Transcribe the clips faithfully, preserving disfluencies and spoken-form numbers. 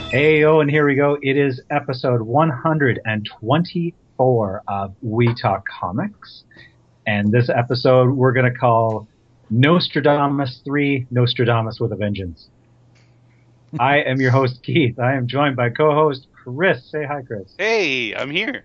Hey, oh, and here we go. It is episode one hundred twenty-four of We Talk Comics. And this episode we're going to call Nostradamus three, Nostradamus with a Vengeance. I am your host, Keith. I am joined by co-host Chris. Say hi, Chris. Hey, I'm here.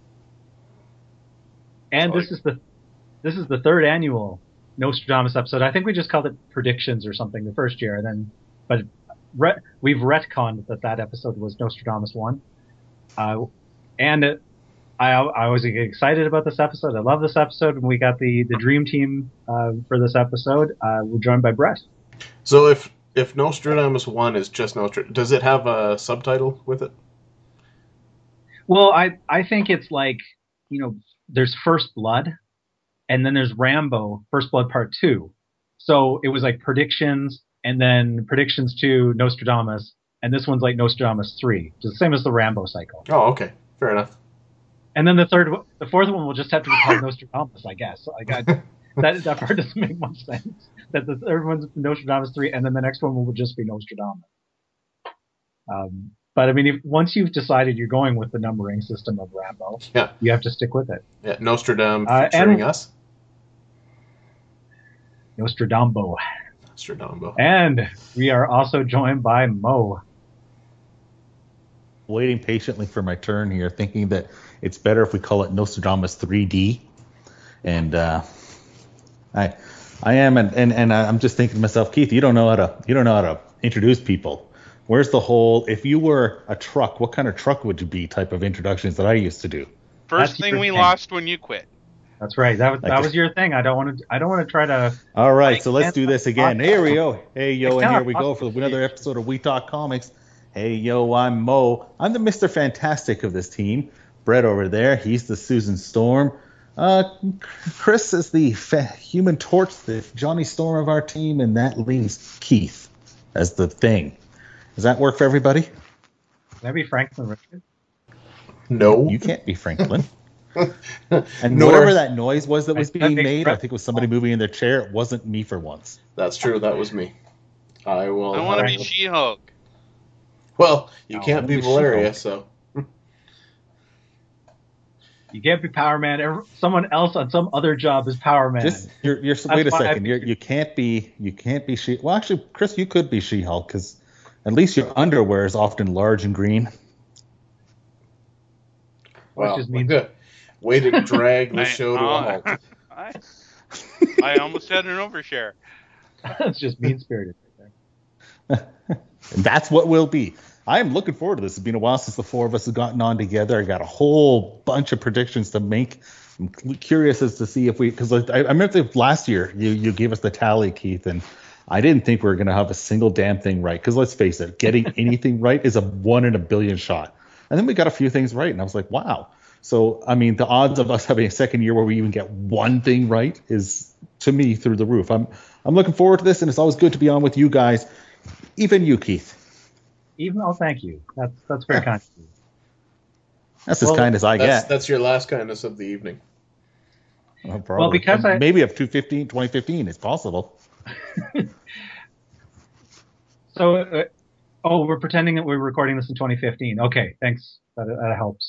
And Oh, this is the this is the third annual Nostradamus episode. I think we just called it predictions or something the first year, and then but re- we've retconned that that episode was Nostradamus one. Uh, and it, I I was excited about this episode. I love this episode. And we got the the dream team uh, for this episode. Uh, we're joined by Brett. So if if Nostradamus one is just Nostradamus, does it have a subtitle with it? Well, I I think it's like, you know, there's First Blood, and then there's Rambo, First Blood Part Two. So it was like predictions, and then predictions two, Nostradamus, and this one's like Nostradamus three, just the same as the Rambo cycle. Oh, okay, fair enough. And then the third, the fourth one will just have to be called Nostradamus, I guess. Like I, that that part doesn't make much sense. That the third one's Nostradamus three, and then the next one will just be Nostradamus. Um, but I mean, if, once you've decided you're going with the numbering system of Rambo, Yeah, you have to stick with it. yeah. Nostradam Uh, featuring and- us. Nostradambo. Nostradambo. And we are also joined by Mo. Waiting patiently for my turn here, thinking that it's better if we call it Nostradamus three D. And uh, I, I am, and, and and I'm just thinking to myself, Keith, you don't know how to you don't know how to introduce people. Where's the whole? If you were a truck, what kind of truck would you be? Type of introductions that I used to do. first That's thing your we thing. lost when you quit. That's right. That was that Like- was your thing. I don't want to. I don't want to try to. All right, I so let's can't do this talk- again. Here we go. Hey yo, I and here cannot we go for possibly- another episode of We Talk Comics. Hey yo, I'm Mo. I'm the Mister Fantastic of this team. Brett over there, he's the Susan Storm. Uh, Chris is the fa- Human Torch, the Johnny Storm of our team, and that leaves Keith as the Thing. Does that work for everybody? Maybe Franklin Richard. No. You can't be Franklin. And Nor- whatever that noise was that was That being makes made, I Brett- think it was somebody moving in their chair. It wasn't me for once. That's true. That was me. I will. I want to be Alright. She-Hulk. Well, you No, can't be maybe Valeria, She-Hulk. so You can't be Power Man. Every, someone else on some other job is Power Man. Just you're, you're wait a why I second. You're, you can't be you can't be she. Well, actually, Chris, you could be She-Hulk because at least your underwear is often large and green. wow. just means- good. Way to drag the I- show to a uh, halt. I, I almost had an overshare. It's just mean spirited. Right And that's what will be. I am looking forward to this. It's been a while since the four of us have gotten on together. I got a whole bunch of predictions to make. I'm curious as to see if we, because I, I remember the last year you, you gave us the tally, Keith, and I didn't think we were going to have a single damn thing right. Because let's face it, getting anything right is a one in a billion shot. And then we got a few things right, and I was like, wow. So, I mean, the odds of us having a second year where we even get one thing right is, to me, through the roof. I'm I'm looking forward to this, and it's always good to be on with you guys, even you, Keith. Even oh, thank you. That's that's very kind of you. That's Well, as kind as I That's, get. that's your last kindness of the evening. Well, probably. because I- maybe of two fifteen, twenty fifteen, it's possible. So, uh, oh, we're pretending that we're recording this in twenty fifteen. Okay, thanks. That, that helps.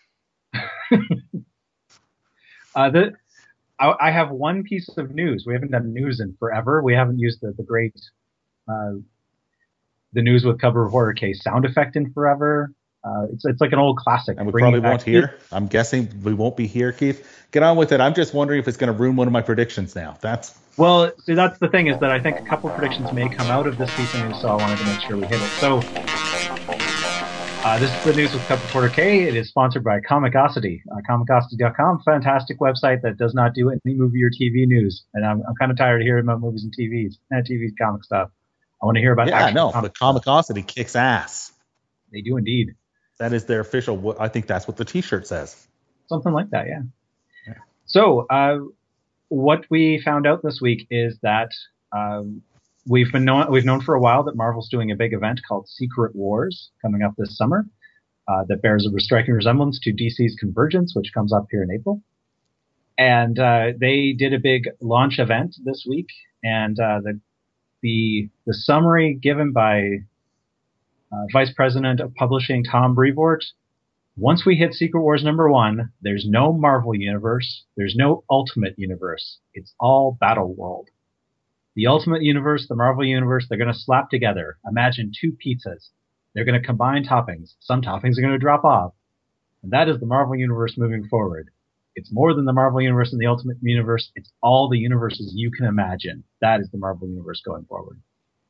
uh, the, I, I have one piece of news. We haven't done news in forever. We haven't used the, the great, uh, the news with cover reporter case sound effect in forever. Uh, it's it's like an old classic. And we Bringing probably it back- won't hear. I'm guessing we won't be here, Keith. Get on with it. I'm just wondering if it's going to ruin one of my predictions now. That's Well, see, that's the thing is that I think a couple predictions may come out of this piece of news, so I wanted to make sure we hit it. So, uh, this is the news with Cup Reporter K. It is sponsored by Comicosity, uh, comicosity dot com, fantastic website that does not do any movie or T V news. And I'm, I'm kind of tired of hearing about movies and T Vs, and T V's comic stuff. I want to hear about yeah, actual no, comic but Comicosity kicks ass. They do indeed. That is their official. I think that's what the T-shirt says. Something like that, yeah. So, uh, what we found out this week is that um, we've been known we've known for a while that Marvel's doing a big event called Secret Wars coming up this summer uh, that bears a striking resemblance to D C's Convergence, which comes up here in April. And uh, they did a big launch event this week, and uh, the the the summary given by uh, Vice President of Publishing Tom Brevoort. Once we hit Secret Wars number one, there's no Marvel Universe. There's no Ultimate Universe. It's all Battle World. The Ultimate Universe, the Marvel Universe, they're going to slap together. Imagine two pizzas. They're going to combine toppings. Some toppings are going to drop off. And that is the Marvel Universe moving forward. It's more than the Marvel Universe and the Ultimate Universe. It's all the universes you can imagine. That is the Marvel Universe going forward.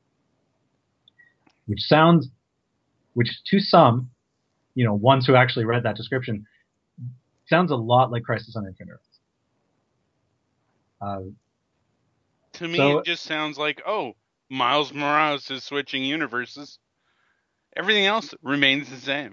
Which sounds, which to some, you know, ones who actually read that description, sounds a lot like Crisis on Infinite Earths. Uh, To me, so, it just sounds like, oh, Miles Morales is switching universes. Everything else remains the same.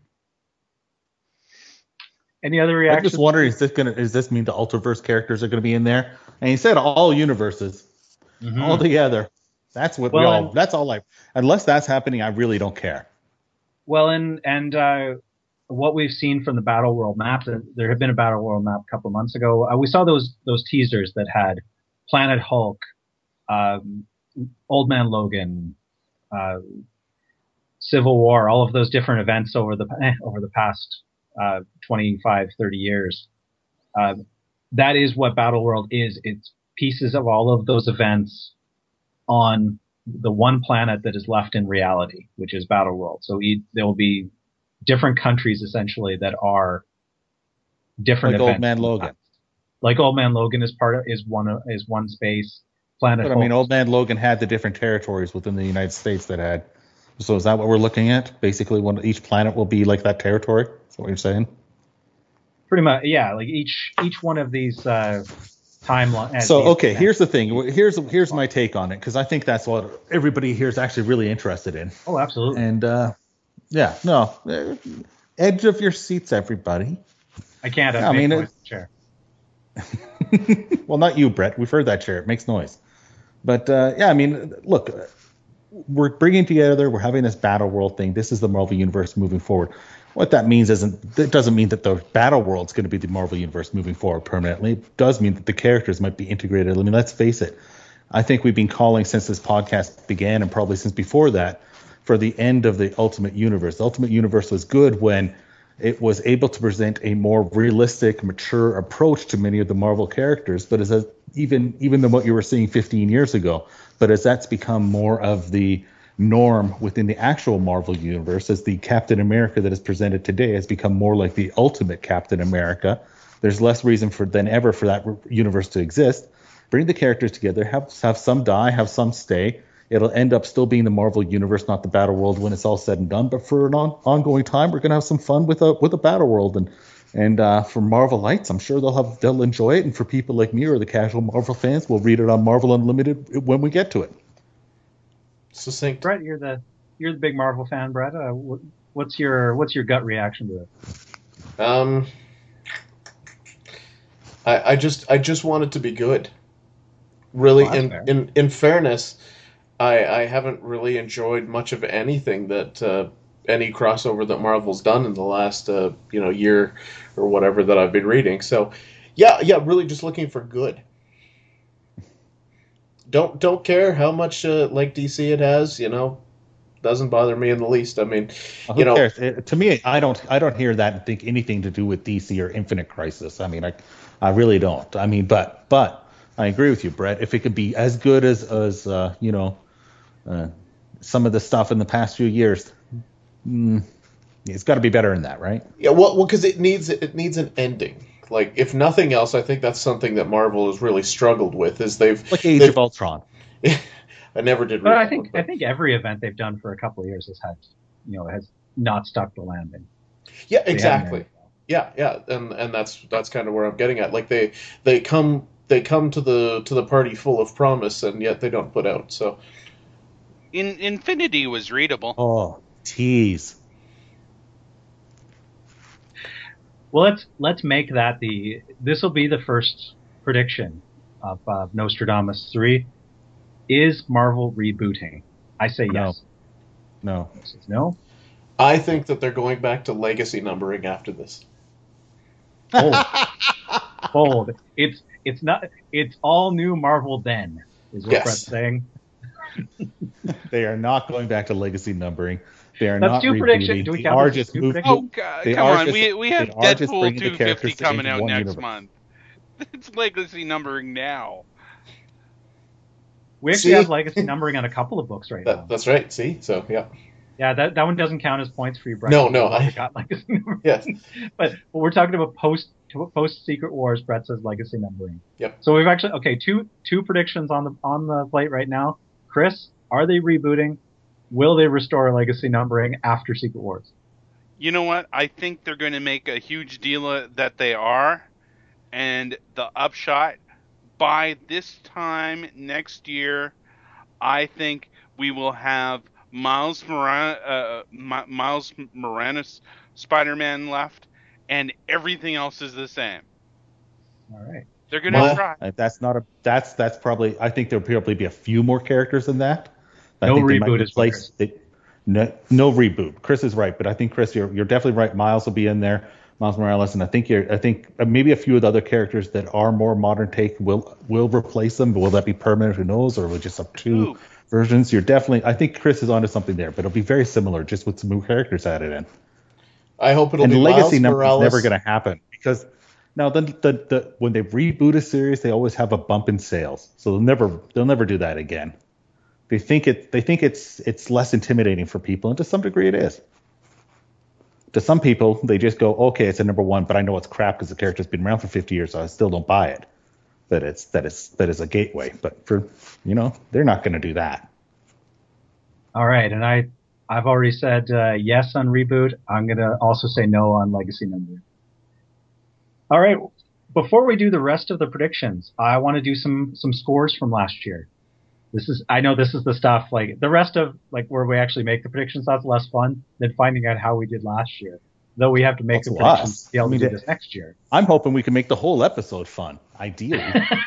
any other I'm reactions? just wondering, is this gonna does this mean the Ultraverse characters are gonna be in there? And he said all universes, Mhm. all together. That's what we Well, all. and- That's all I. Unless that's happening, I really don't care. Well, and and uh, what we've seen from the Battle World map, uh, there had been a Battle World map a couple of months ago. Uh, we saw those those teasers that had Planet Hulk, um, Old Man Logan, uh, Civil War, all of those different events over the eh, over the past uh, twenty-five, thirty years. Uh, that is what Battle World is. It's pieces of all of those events on the one planet that is left in reality, which is Battle World. So e- there will be different countries essentially that are different Like events. Old Man Logan. Like Old Man Logan is part of is one is one space. Planet But I mean, Hulk- Old Man Logan had the different territories within the United States that had. So is that what we're looking at? Basically, one each planet will be like that territory. Is that what you're saying? pretty much, yeah. Like each each one of these uh, timeline. So okay, here's the thing. Here's here's my take on it, because I think that's what everybody here is actually really interested in. Oh, absolutely. And uh, yeah, no, uh, edge of your seats, everybody. I can't. Yeah, I I mean, mean, it- chair. Well, not you, Brett. We've heard that chair. It makes noise. But uh, yeah, I mean, look, uh, we're bringing together. We're having this Battle World thing. This is the Marvel Universe moving forward. What that means isn't. That doesn't mean that the Battle World's going to be the Marvel Universe moving forward permanently. It does mean that the characters might be integrated. I mean, let's face it. I think we've been calling since this podcast began, and probably since before that, for the end of the Ultimate Universe. The Ultimate Universe was good when it was able to present a more realistic, mature approach to many of the Marvel characters. But as a, even even than what you were seeing fifteen years ago, but as that's become more of the norm within the actual Marvel universe, as the Captain America that is presented today has become more like the Ultimate Captain America, there's less reason for than ever for that universe to exist. Bring the characters together, have have some die, have some stay. It'll end up still being the Marvel Universe, not the Battle World, when it's all said and done. But for an on, ongoing time, we're gonna have some fun with a with a Battle World, and and uh, for Marvelites, I'm sure they'll have they'll enjoy it. And for people like me or the casual Marvel fans, we'll read it on Marvel Unlimited when we get to it. Succinct. Brett, you're the you're the big Marvel fan, Brett. Uh, wh- what's your what's your gut reaction to it? Um, I, I just I just want it to be good. Really, Well, that's in, fair. in in fairness, I I haven't really enjoyed much of anything that uh, any crossover that Marvel's done in the last uh, you know year or whatever that I've been reading. So, yeah, yeah, really just looking for good. Don't don't care how much uh, like D C it has, you know. Doesn't bother me in the least. I mean, Well, you who know, cares? It- to me, I don't I don't hear that and think anything to do with D C or Infinite Crisis. I mean, I I really don't. I mean, but but I agree with you, Brett. If it could be as good as as uh, you know uh, some of the stuff in the past few years, mm, it's got to be better than that, right? yeah, well, well, because it needs it needs an ending. Like, if nothing else, I think that's something that Marvel has really struggled with. Is they've Like Age they've, of Ultron. I never did. But read I that think one, but- I think every event they've done for a couple of years has had, you know, has not stuck the landing. yeah, They haven't exactly. really. Yeah, yeah, and and that's that's kind of where I'm getting at. Like they they come they come to the to the party full of promise, and yet they don't put out. So In Infinity was readable. Oh, tease. Well, let's let's make that the this will be the first prediction of uh, Nostradamus three. Is Marvel rebooting? I say No. yes. No. He says no. I think that they're going back to legacy numbering after this. Bold. Bold. It's it's not. It's all new Marvel then. Is what Yes. Brett's saying. They are not going back to legacy numbering. They are That's not two rebooting. predictions. Do we They count are this as just two moving. Oh, predictions? God, They come are on. just- we we they have are just Deadpool bringing the two fifty characters coming into out one next universe. month. It's legacy numbering now. We actually See? have legacy numbering on a couple of books right That, now. that's right. See, so yeah, Yeah, that, that one doesn't count as points for you, Brett. No, because no, you've already I- got legacy numbering. yes, But, but we're talking about post post Secret Wars. Brett says legacy numbering. Yep. So we've actually okay two two predictions on the on the plate right now. Chris, are they rebooting? Will they restore legacy numbering after Secret Wars? You know what? I think they're going to make a huge deal of that they are, and the upshot by this time next year, I think we will have Miles Moran- uh, Mi- Miles Morales Spider-Man left, and everything else is the same. All right. They're going to My- try. Uh, That's not a. That's that's probably. I think there'll probably be a few more characters than that. I No think they might reboot is what replace. They, no, no reboot. Chris is right, but I think Chris, you're you're definitely right. Miles will be in there. Miles Morales, and I think you're. I think uh, maybe a few of the other characters that are more modern take will will replace them. But will that be permanent? Who knows? Or will just have two Ooh. versions? You're definitely. I think Chris is onto something there, but it'll be very similar, just with some new characters added in. I hope it'll And be legacy Miles number is Morales. never going to happen because now the, the the when they reboot a series, they always have a bump in sales, so they'll never they'll never do that again. They think it they think it's it's less intimidating for people, and to some degree it is. To some people, they just go, okay, it's a number one, but I know it's crap because the character's been around for fifty years, so I still don't buy it. That it's that it's that is a gateway, but for you know they're not going to do that. All right, and I I've already said uh, yes on reboot. I'm gonna also say no on legacy numbering. All right, before we do the rest of the predictions, I want to do some some scores from last year. This is I know this is the stuff like the rest of like where we actually make the predictions. That's less fun than finding out how we did last year. Though we have to make That's the a lot. predictions to be able I mean, to do it- this next year. I'm hoping we can make the whole episode fun, ideally.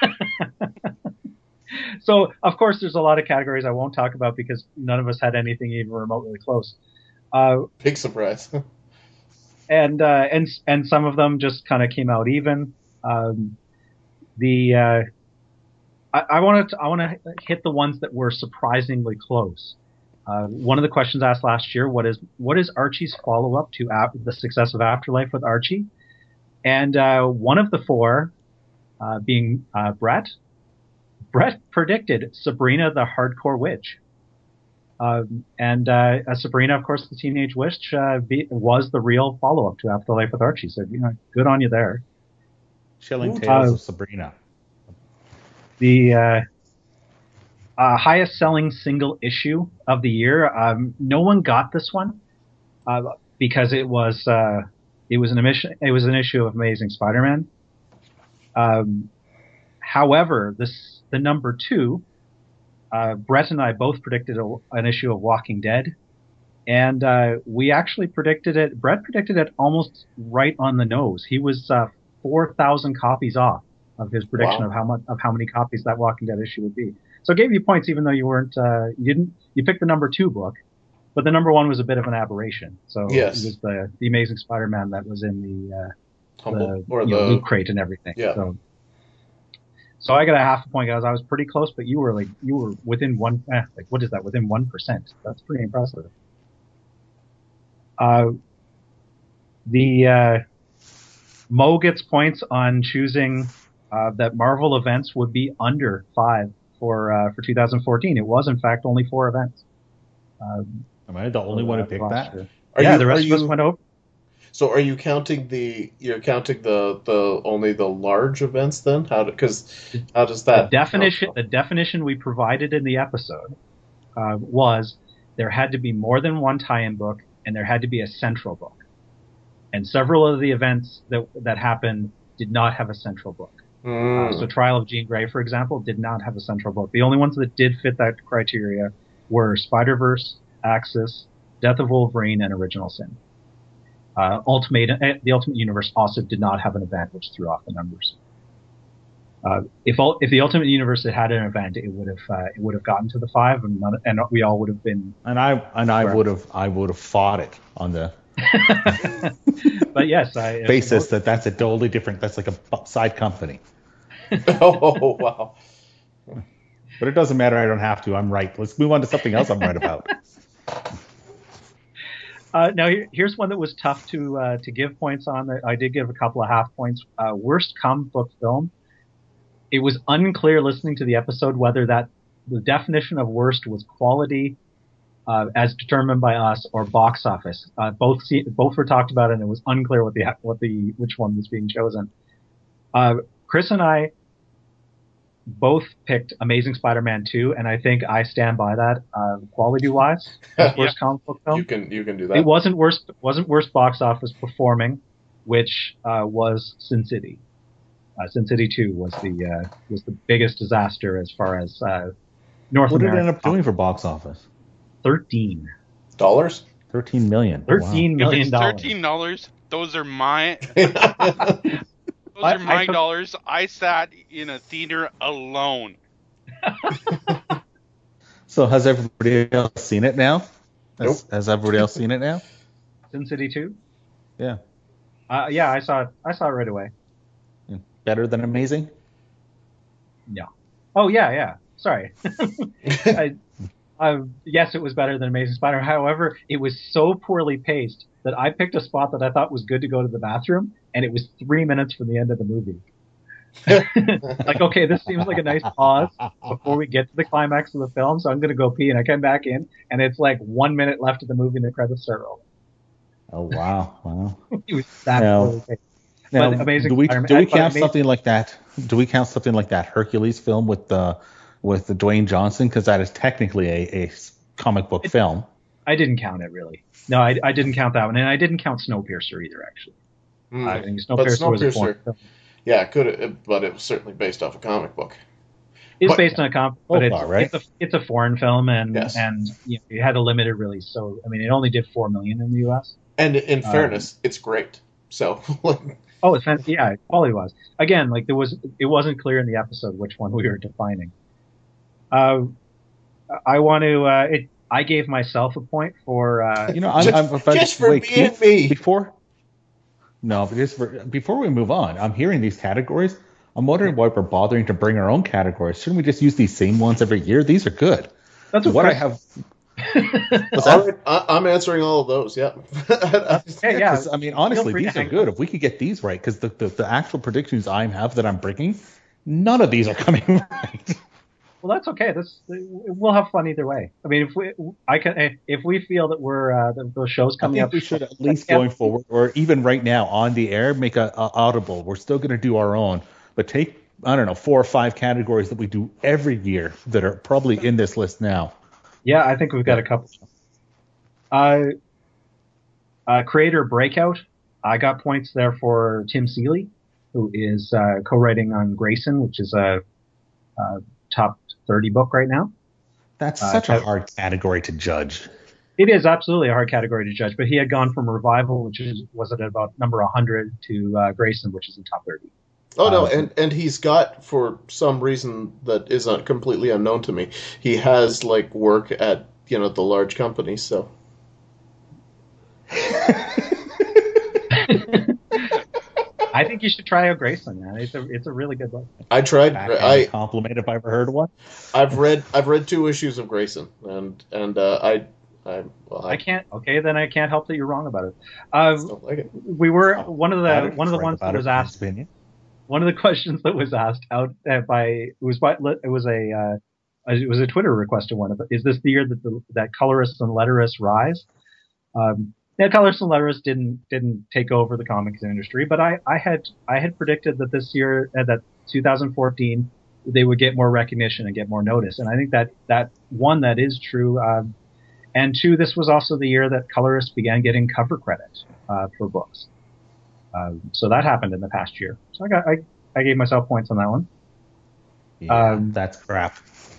So, of course, there's a lot of categories I won't talk about because none of us had anything even remotely close. Uh, Big surprise. and uh, and and some of them just kind of came out even. Um, the uh, I, I want to I want to hit the ones that were surprisingly close. Uh, one of the questions asked last year: what is what is Archie's follow up to ap- the success of Afterlife with Archie? And uh, one of the four, uh, being uh, Brett, Brett predicted Sabrina the Hardcore Witch. Um, and uh, uh, Sabrina, of course, the Teenage Witch uh, be, was the real follow-up to Afterlife with Archie. So, you know, good on you there. Chilling Ooh. Tales Uh, of Sabrina. The uh, uh, highest-selling single issue of the year. Um, no one got this one uh, because it was uh, it was an emission, it was an issue of Amazing Spider-Man. Um, however, this the number two. Uh, Brett and I both predicted a, an issue of Walking Dead, and uh, we actually predicted it. Brett predicted it almost right on the nose. He was uh, four thousand copies off of his prediction Wow. of how much of how many copies that Walking Dead issue would be. So it gave you points, even though you weren't uh, you didn't you picked the number two book, but the number one was a bit of an aberration. So Yes. it was the the Amazing Spider-Man that was in the, uh, Humble the or you know, the loot crate and everything. Yeah. So. So I got a half a point, guys. I was pretty close, but you were like you were within one. Eh, like what is that? Within one percent. That's pretty impressive. Uh, the uh, Mo gets points on choosing uh, that Marvel events would be under five for uh, for two thousand fourteen. It was in fact only four events. Um, Am I the only for, one who uh, picked last that? year. Are yeah, you- the rest are of us you- went over. So are you counting the you're counting the the only the large events then? How because how does The that definition, the definition we provided in the episode uh, was there had to be more than one tie-in book, and there had to be a central book. And several of the events that that happened did not have a central book. Mm. Uh, so Trial of Jean Grey, for example, did not have a central book. The only ones that did fit that criteria were Spider-Verse, Axis, Death of Wolverine, and Original Sin. Uh, Ultimate, uh, the Ultimate Universe also did not have an event, which threw off the numbers. Uh, if all, if the Ultimate Universe had had an event, it would have uh, it would have gotten to the five, and none, and we all would have been. And I and I Correct. would have I would have fought it on the But yes, I basis that that's a totally different. That's like a bu- side company. Oh wow. But it doesn't matter. I don't have to. I'm right. Let's move on to something else I'm right about. Uh, now here, here's one that was tough to uh, to give points on. I did give a couple of half points. Uh, worst comic book film. It was unclear listening to the episode whether that the definition of worst was quality, uh, as determined by us, or box office. Uh, both see, both were talked about, and it was unclear what the what the which one was being chosen. Uh, Chris and I both picked Amazing Spider-Man two, and I think I stand by that uh, quality-wise. As worst Yeah. comic book film. You can you can do that. It wasn't worst wasn't worst box office performing, which uh, was Sin City. Uh, Sin City two was the uh, was the biggest disaster as far as uh, North What did it America. end up doing for box office? Thirteen. Dollars? Thirteen million. Thirteen If million it's dollars. thirteen dollars, those are my those I- are my I took- dollars. I sat in a theater alone. So has everybody else seen it now? Has, Nope. has everybody else seen it now? Sin City two. Yeah. Uh, yeah, I saw it. I saw it right away. Better than amazing? No. Oh yeah, yeah. Sorry. I, I, yes, it was better than Amazing Spider. However, it was so poorly paced that I picked a spot that I thought was good to go to the bathroom, and it was three minutes from the end of the movie. Like, okay, this seems like a nice pause before we get to the climax of the film, so I'm going to go pee, and I come back in, and it's like one minute left of the movie, and the credits start rolling. Oh wow. Wow. It was that No. poorly paced. Now, But Amazing do we Spider-Man- do we but count Amazing- something like that? Do we count something like that Hercules film with the with the Dwayne Johnson, because that is technically a, a comic book It- film? I didn't count it really. No, I, I didn't count that one, and I didn't count Snowpiercer either. Actually, Hmm. I think But Snowpiercer was a foreign Snowpiercer, film. yeah, it could, but it was certainly based off a comic book. It's But- based on a comic, but Both it's, are, right? it's a it's a foreign film, and Yes. and you know, it had a limited release. So I mean, it only did four million in the U S. And in Um, fairness, it's great. So, like, Oh, it's fan- yeah, quality wise. Again, like there was, it wasn't clear in the episode which one we were defining. Uh, I want to. Uh, it, I gave myself a point for. Uh, You know, I'm, Just- I'm but just for wait, being Keith, me. Before, no, but just for, before we move on, I'm hearing these categories. I'm wondering why we're bothering to bring our own categories. Shouldn't we just use these same ones every year? These are good. that's What I Chris- have, what's all that? right, I, I'm answering all of those. Yeah. Hey, yeah. 'Cause, I mean, honestly, free to these are hang good. If we could get these right, because the, the the actual predictions I have that I'm bringing, none of these are coming right. Well, that's okay. This we'll have fun either way. I mean, if we, I can, if we feel that we're uh, that those shows I coming think up, we should at least Yeah. going forward, or even right now on the air, make a, a audible. We're still going to do our own, but take I don't know four or five categories that we do every year that are probably in this list now. Yeah, I think we've got a couple. Uh, uh, creator Breakout. I got points there for Tim Seeley, who is uh, co-writing on Grayson, which is a, a top thirty book right now. That's Uh, such a Kev- hard category to judge. It is absolutely a hard category to judge, but he had gone from Revival, which is was at about number one hundred, to uh, Grayson, which is in top thirty. Oh no, Uh, and and he's got, for some reason that is not completely unknown to me, he has like work at, you know, the large companies. So I think you should try out Grayson, man. It's a it's a really good book. I tried. Backhand I compliment if I ever heard one. I've read I've read two issues of Grayson, and and uh, I I well I, I can't. Okay, then I can't help that you're wrong about it. Uh, don't like it. we were one of I the don't one of the right ones about that it, was in my asked. opinion. One of the questions that was asked out uh, by it was by it was a uh, it was a Twitter requested one. Is this the year that the, that colorists and letterists rise? Um, yeah, colorists and letterists didn't didn't take over the comics industry, but I, I had I had predicted that this year uh, that twenty fourteen they would get more recognition and get more notice, and I think that that one that is true. Um, and two, this was also the year that colorists began getting cover credit uh, for books. Um, so that happened in the past year. So I got I, I gave myself points on that one. Yeah, Um, that's crap.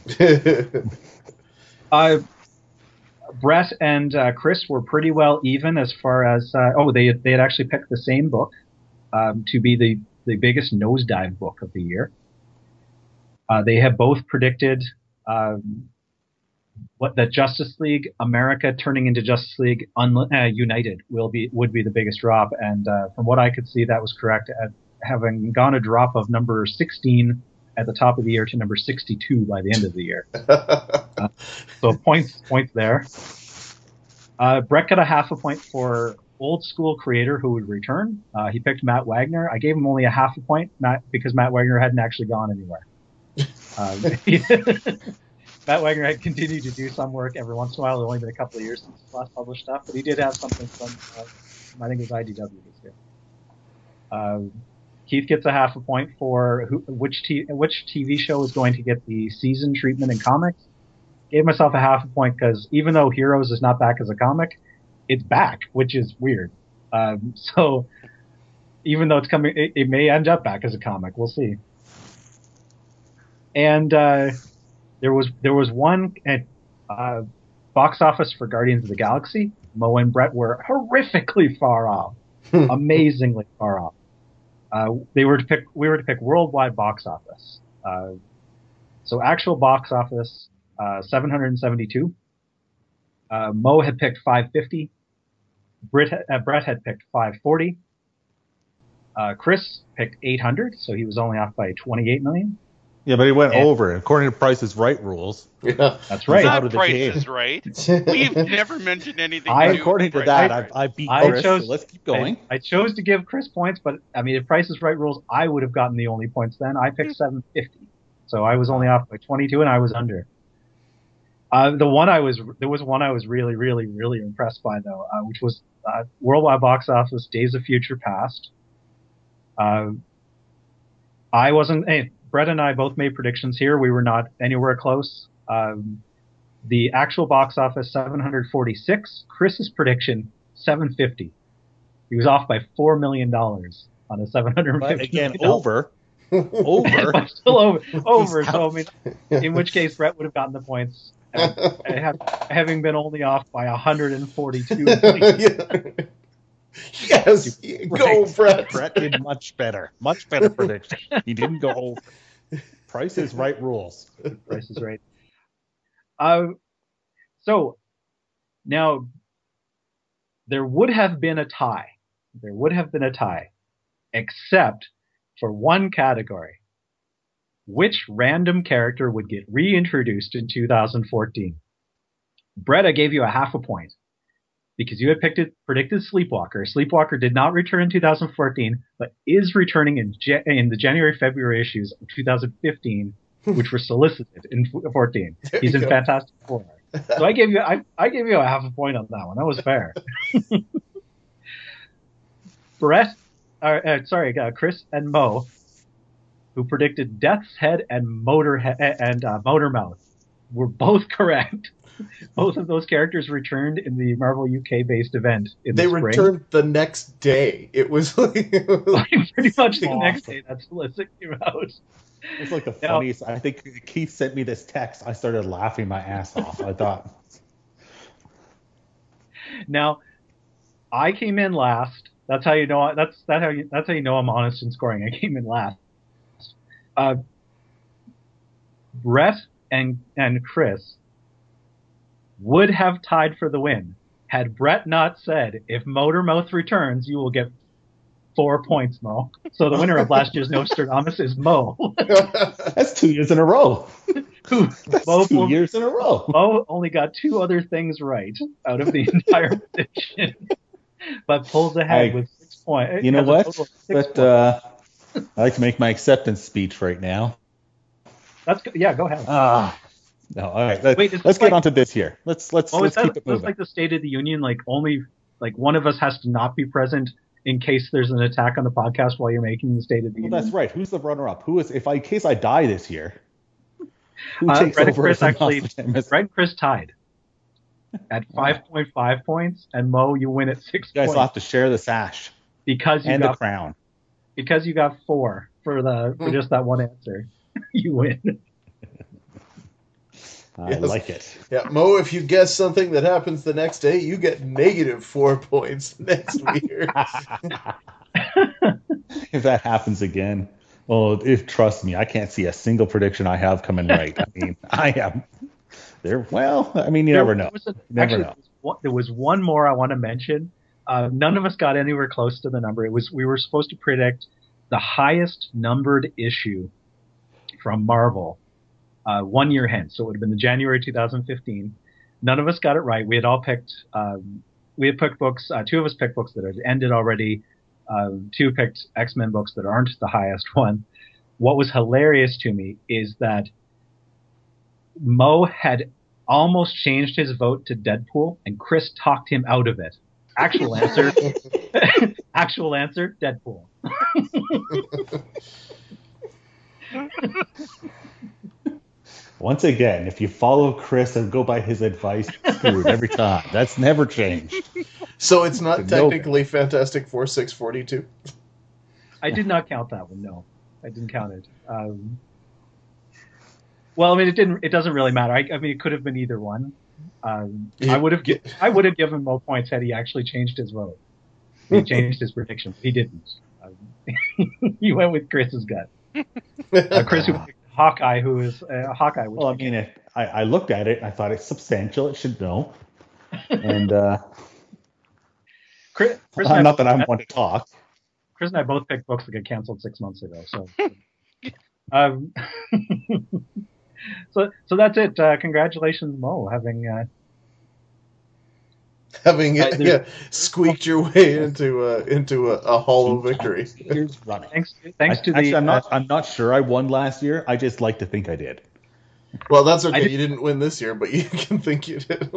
Uh, Brett and uh, Chris were pretty well even as far as uh, oh they had, they had actually picked the same book um, to be the the biggest nosedive book of the year. Uh, they have both predicted um, what that Justice League America turning into Justice League Unli- uh, United will be would be the biggest drop, and uh, from what I could see, that was correct. At having gone a drop of number sixteen at the top of the year to number sixty-two by the end of the year. Uh, so points points there. Uh, Brett got a half a point for old school creator who would return. Uh, he picked Matt Wagner. I gave him only a half a point, not because Matt Wagner hadn't actually gone anywhere. Um, Matt Wagner had continued to do some work every once in a while. It's only been a couple of years since his last published stuff, but he did have something from, uh, I think it was I D W this year. Uh, Keith gets a half a point for who, which t- which T V show is going to get the season treatment in comics. Gave myself a half a point because even though Heroes is not back as a comic, it's back, which is weird. Um, so even though it's coming, it, it may end up back as a comic. We'll see. And uh, there was there was one at uh, box office for Guardians of the Galaxy. Mo and Brett were horrifically far off, amazingly far off. Uh, they were to pick. We were to pick worldwide box office. Uh, so actual box office. Uh, seven hundred seventy-two. Uh, Mo had picked five fifty. Brit, uh, Brett had picked five forty. Uh, Chris picked eight hundred, so he was only off by twenty-eight million. Yeah, but he went and, over. According to Price is Right rules. Yeah, that's right. Not Price is Right. We've never mentioned anything. I, to do according to with that, Price I, I beat I Chris. chose, So let's keep going. I, I chose to give Chris points, but I mean, if Price is Right rules, I would have gotten the only points then. I picked seven fifty, so I was only off by twenty-two, and I was under. Uh, the one I was, there was one I was really, really, really impressed by though, uh, which was, uh, worldwide box office, Days of Future Past. Uh, I wasn't, hey, Brett and I both made predictions here. We were not anywhere close. Um, the actual box office, seven hundred forty-six. Chris's prediction, seven fifty. He was off by four million dollars on a seven hundred fifty. But again, over. Over. But still over. Over. So, I mean, in which case Brett would have gotten the points. Have, having been only off by one hundred forty-two. Yeah. Yes, go, Brett. Brett did much better. Much better prediction. He didn't go over. Price is Right rules. Price is Right. Uh, so, now, there would have been a tie. There would have been a tie. Except for one category. Which random character would get reintroduced in two thousand fourteen? Brett, I gave you a half a point because you had picked it, predicted Sleepwalker. Sleepwalker did not return in two thousand fourteen, but is returning in, Je- in the January-February issues of two thousand fifteen, which were solicited in fourteen. There He's in go. Fantastic Four. So I gave you, I, I gave you a half a point on that one. That was fair. Brett, uh, uh, sorry, uh, Chris and Mo, who predicted Death's Head and Motor he- and uh, Motormouth, were both correct. Both of those characters returned in the Marvel U K-based event in They the spring. returned the next day. It was like, Like, pretty much the Awesome. next day that solicit came out. It's like the Now- funniest. I think Keith sent me this text. I started laughing my ass off. I thought, Now, I came in last. That's how you know. That's that how you, that's how you know I'm honest in scoring. I came in last. Uh, Brett and and Chris would have tied for the win had Brett not said, "If Motormouth returns, you will get four points, Mo." So the winner of last year's Nostradamus is Mo. that's two years in a row. Who That's Mo, two pulled- years in a row. Mo only got two other things right out of the entire prediction, but pulls ahead Hey, with six points. You know has a what? total of six But points. uh, I like to make my acceptance speech right now. That's yeah. Go ahead. Ah, no. All right. Let, Wait, is let's this get like- onto this here. Let's let's Oh, let's is that, keep it that's moving. like the State of the Union? Like only like one of us has to not be present in case there's an attack on the podcast while you're making the State of the Well, Union. that's right. Who's the runner-up? Who is? If I in case I die this year, who Uh, takes Brett and over Chris as the actually- Nostradamus? Brett and Chris tied at five point five points, and Mo, you win at six You guys points will have to share the sash because you and the got crown. because you got four for the for just that one answer. You win. I Yes. like it. Yeah, Mo, if you guess something that happens the next day, you get negative four points next year. If that happens again, well, if trust me, I can't see a single prediction I have coming right. I mean, I am there. Well, I mean, you There never know. was a- Never actually, know. there was one- there was one more I want to mention. Uh, none of us got anywhere close to the number. It was we were supposed to predict the highest numbered issue from Marvel uh, one year hence. So it would have been the January two thousand fifteen. none of us got it right. We had all picked, um, we had picked books, uh, two of us picked books that had ended already. Um, two picked X-Men books that aren't the highest one. What was hilarious to me is that Mo had almost changed his vote to Deadpool, and Chris talked him out of it. Actual answer, actual answer, Deadpool. Once again, if you follow Chris and go by his advice, screwed every time. That's never changed. So it's not No. technically Fantastic Four six forty-two? I did not count that one. No, I didn't count it. Um, well, I mean, it didn't. It doesn't really matter. I, I mean, it could have been either one. Um, I would have. gi- I would have given Mo points had he actually changed his vote. He changed his prediction. He didn't. Um, he went with Chris's gut. Uh, Chris, who picked Hawkeye, who is uh, Hawkeye. Which Well, I mean, it, I, I looked at it and I thought it's substantial. It should know. And uh, Chris, Chris, and I not both, that I'm one to talk. Chris and I both picked books that got canceled six months ago. So, um, so, so that's it. Uh, congratulations, Mo, having. Uh, Having Uh, yeah, squeaked your way into a, into a, a hollow victory. Years running. thanks, thanks I- to actually, the. I'm not. uh, I'm not sure I won last year. I just like to think I did. Well, that's okay. did- You didn't win this year, but you can think you did.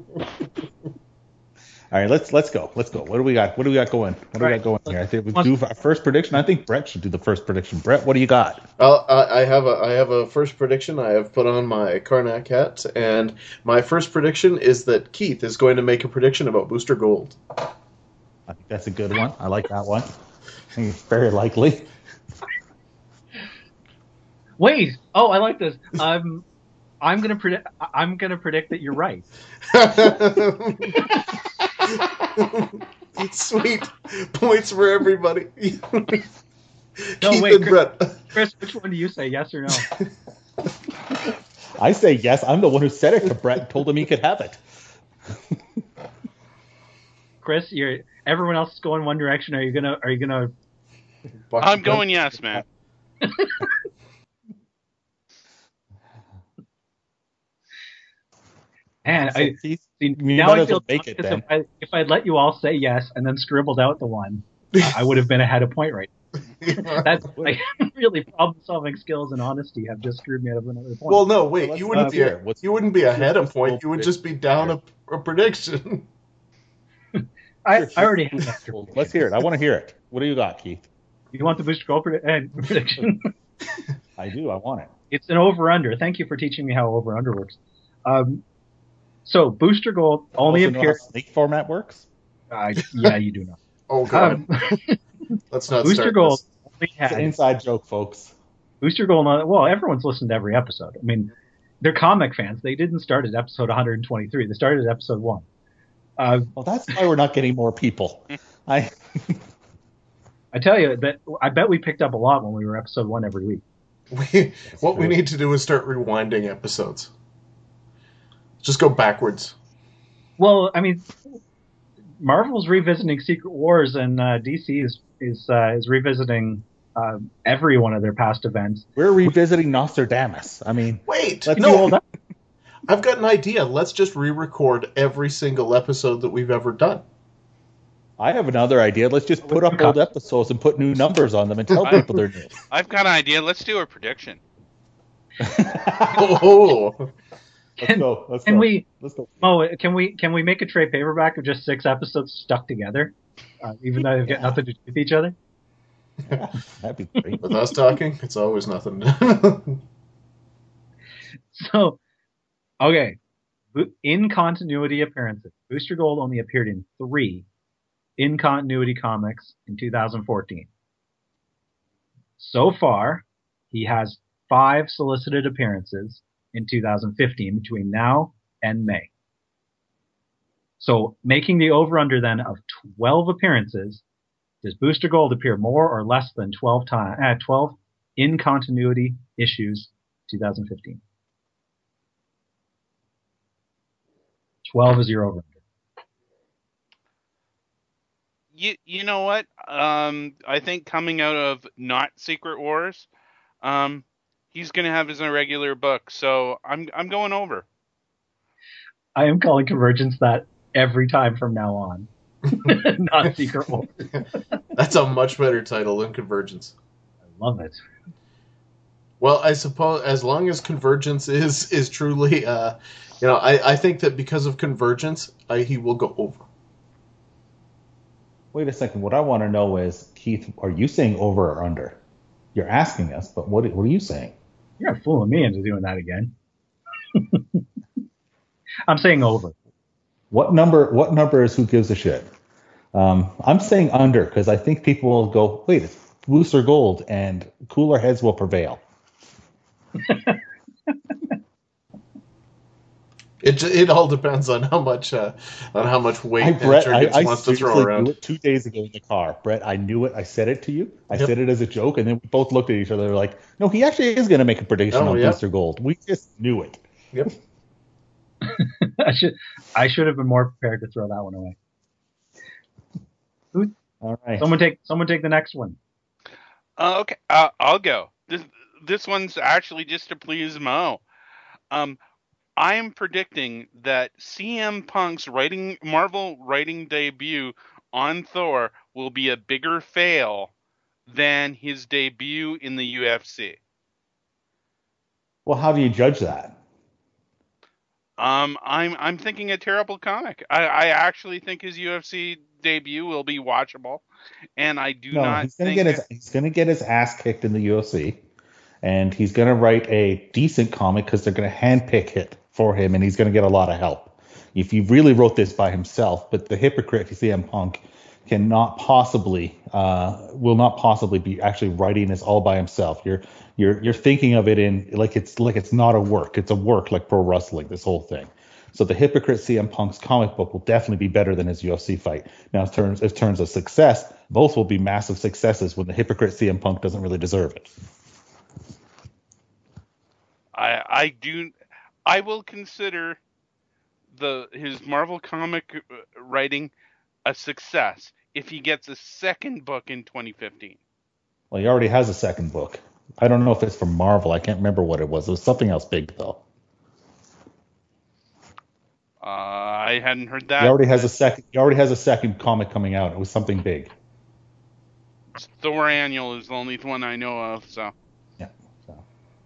All right, let's let's go. Let's go. What do we got? What do we got going? What do we Right. got going here? I think we Let's- do our first prediction. I think Brett should do the first prediction. Brett, what do you got? Well, I I have a I have a first prediction. I have put on my Karnak hat, and my first prediction is that Keith is going to make a prediction about Booster Gold. I think that's a good one. I like that one. I think it's very likely. Wait. Oh, I like this. Um, I'm gonna predict. I'm gonna predict that you're right. Sweet points for everybody. No, Keith wait, and Chris- Brett. Chris, which one do you say? Yes or no? I say yes. I'm the one who said it to Brett and told him he could have it. Chris, you're. Everyone else is going one direction. Are you gonna? Are you gonna? I'm going yes, man. Man, So, I Keith, see, you now might I as feel well make it because then. if, I, if I'd let you all say yes and then scribbled out the one, uh, I would have been ahead of point right. That's like really problem-solving skills and honesty have just screwed me out of another point. Well, no, wait. let's- You wouldn't let's be hear it. What's- you wouldn't be ahead of what's point. the You would just be down a, a prediction. I, I already have that. Well, let's hear it. I want to hear it. What do you got, Keith? You want the booster goal predi- uh, prediction? I do. I want it. It's an over-under. Thank you for teaching me how over-under works. Um, so booster gold only Also know how appears. snake format works. Uh, yeah, you do know. Oh god, Um, let's not booster start gold this. only It's an had inside joke, folks. Booster Gold. Well, everyone's listened to every episode. I mean, they're comic fans. They didn't start at episode one hundred twenty-three. They started at episode one. Uh, Well, that's why we're not getting more people. I I tell you that I bet we picked up a lot when we were episode one every week. We, what we true. need to do is start rewinding episodes. Just go backwards. Well, I mean, Marvel's revisiting Secret Wars, and uh, D C is is uh, is revisiting uh, every one of their past events. we're revisiting Nostradamus. I mean, Wait, Let's You know, no, all that- I've got an idea. Let's just re-record every single episode that we've ever done. I have another idea. Let's just put up old episodes and put new numbers on them and tell people they're new. I've got an idea. Let's do a prediction. Oh, Let's go. Let's Can go. we? Let's go. Oh, can we? Can we make a trade paperback of just six episodes stuck together, uh, even though they've got nothing to do with each other? That'd be great. with us talking, it's always nothing. So, okay, Bo- in continuity appearances, Booster Gold only appeared in three in continuity comics in two thousand fourteen. So far, he has five solicited appearances in two thousand fifteen between now and May. So, making the over-under then of twelve appearances, does Booster Gold appear more or less than twelve times? Uh, twelve in continuity issues, two thousand fifteen. twelve is your over. You you know what? Um, I think coming out of not Secret Wars, um, he's gonna have his irregular book. So I'm I'm going over. I am calling Convergence that every time from now on. Not Secret Wars. That's a much better title than Convergence. I love it. Well, I suppose as long as Convergence is is truly, uh, you know, I, I think that because of Convergence, I, he will go over. Wait a second. What I want to know is, Keith, are you saying over or under? You're asking us, but what what are you saying? You're not fooling me into doing that again. I'm saying over. What number? What number is who gives a shit? Um, I'm saying under because I think people will go, wait, it's loose or gold, and cooler heads will prevail. It it all depends on how much uh, on how much weight I, Brett, I, Jurgens I wants to throw seriously around. knew it two days ago in the car. Brett, I knew it. I said it to you. I Yep. said it as a joke, and then we both looked at each other like, no, he actually is going to make a prediction Oh, on yep. Booster Gold. We just knew it. Yep. I should I should have been more prepared to throw that one away. Who, All right. someone take someone take the next one. Uh, okay, uh, I'll go. This this one's actually just to please Mo. Um, I am predicting that C M Punk's writing Marvel writing debut on Thor will be a bigger fail than his debut in the U F C. Well, how do you judge that? Um, I'm I'm thinking a terrible comic. I, I actually think his U F C debut will be watchable, and I do No, not he's going to think get his he's going to get his ass kicked in the U F C, and he's going to write a decent comic because they're going to handpick it for him, and he's going to get a lot of help. If he really wrote this by himself, but the hypocrite C M Punk cannot possibly uh, will not possibly be actually writing this all by himself. You're you're you're thinking of it in like it's like it's not a work. It's a work like pro wrestling. This whole thing. So the hypocrite C M Punk's comic book will definitely be better than his U F C fight. Now, in terms in terms of success, both will be massive successes when the hypocrite C M Punk doesn't really deserve it. I I do I will consider the his Marvel comic writing a success if he gets a second book in twenty fifteen. Well, he already has a second book. I don't know if it's from Marvel. I can't remember what it was. It was something else big though. Uh, I hadn't heard that. He already has a second. He already has a second comic coming out. It was something big. Thor Annual is the only one I know of. So Yeah. So.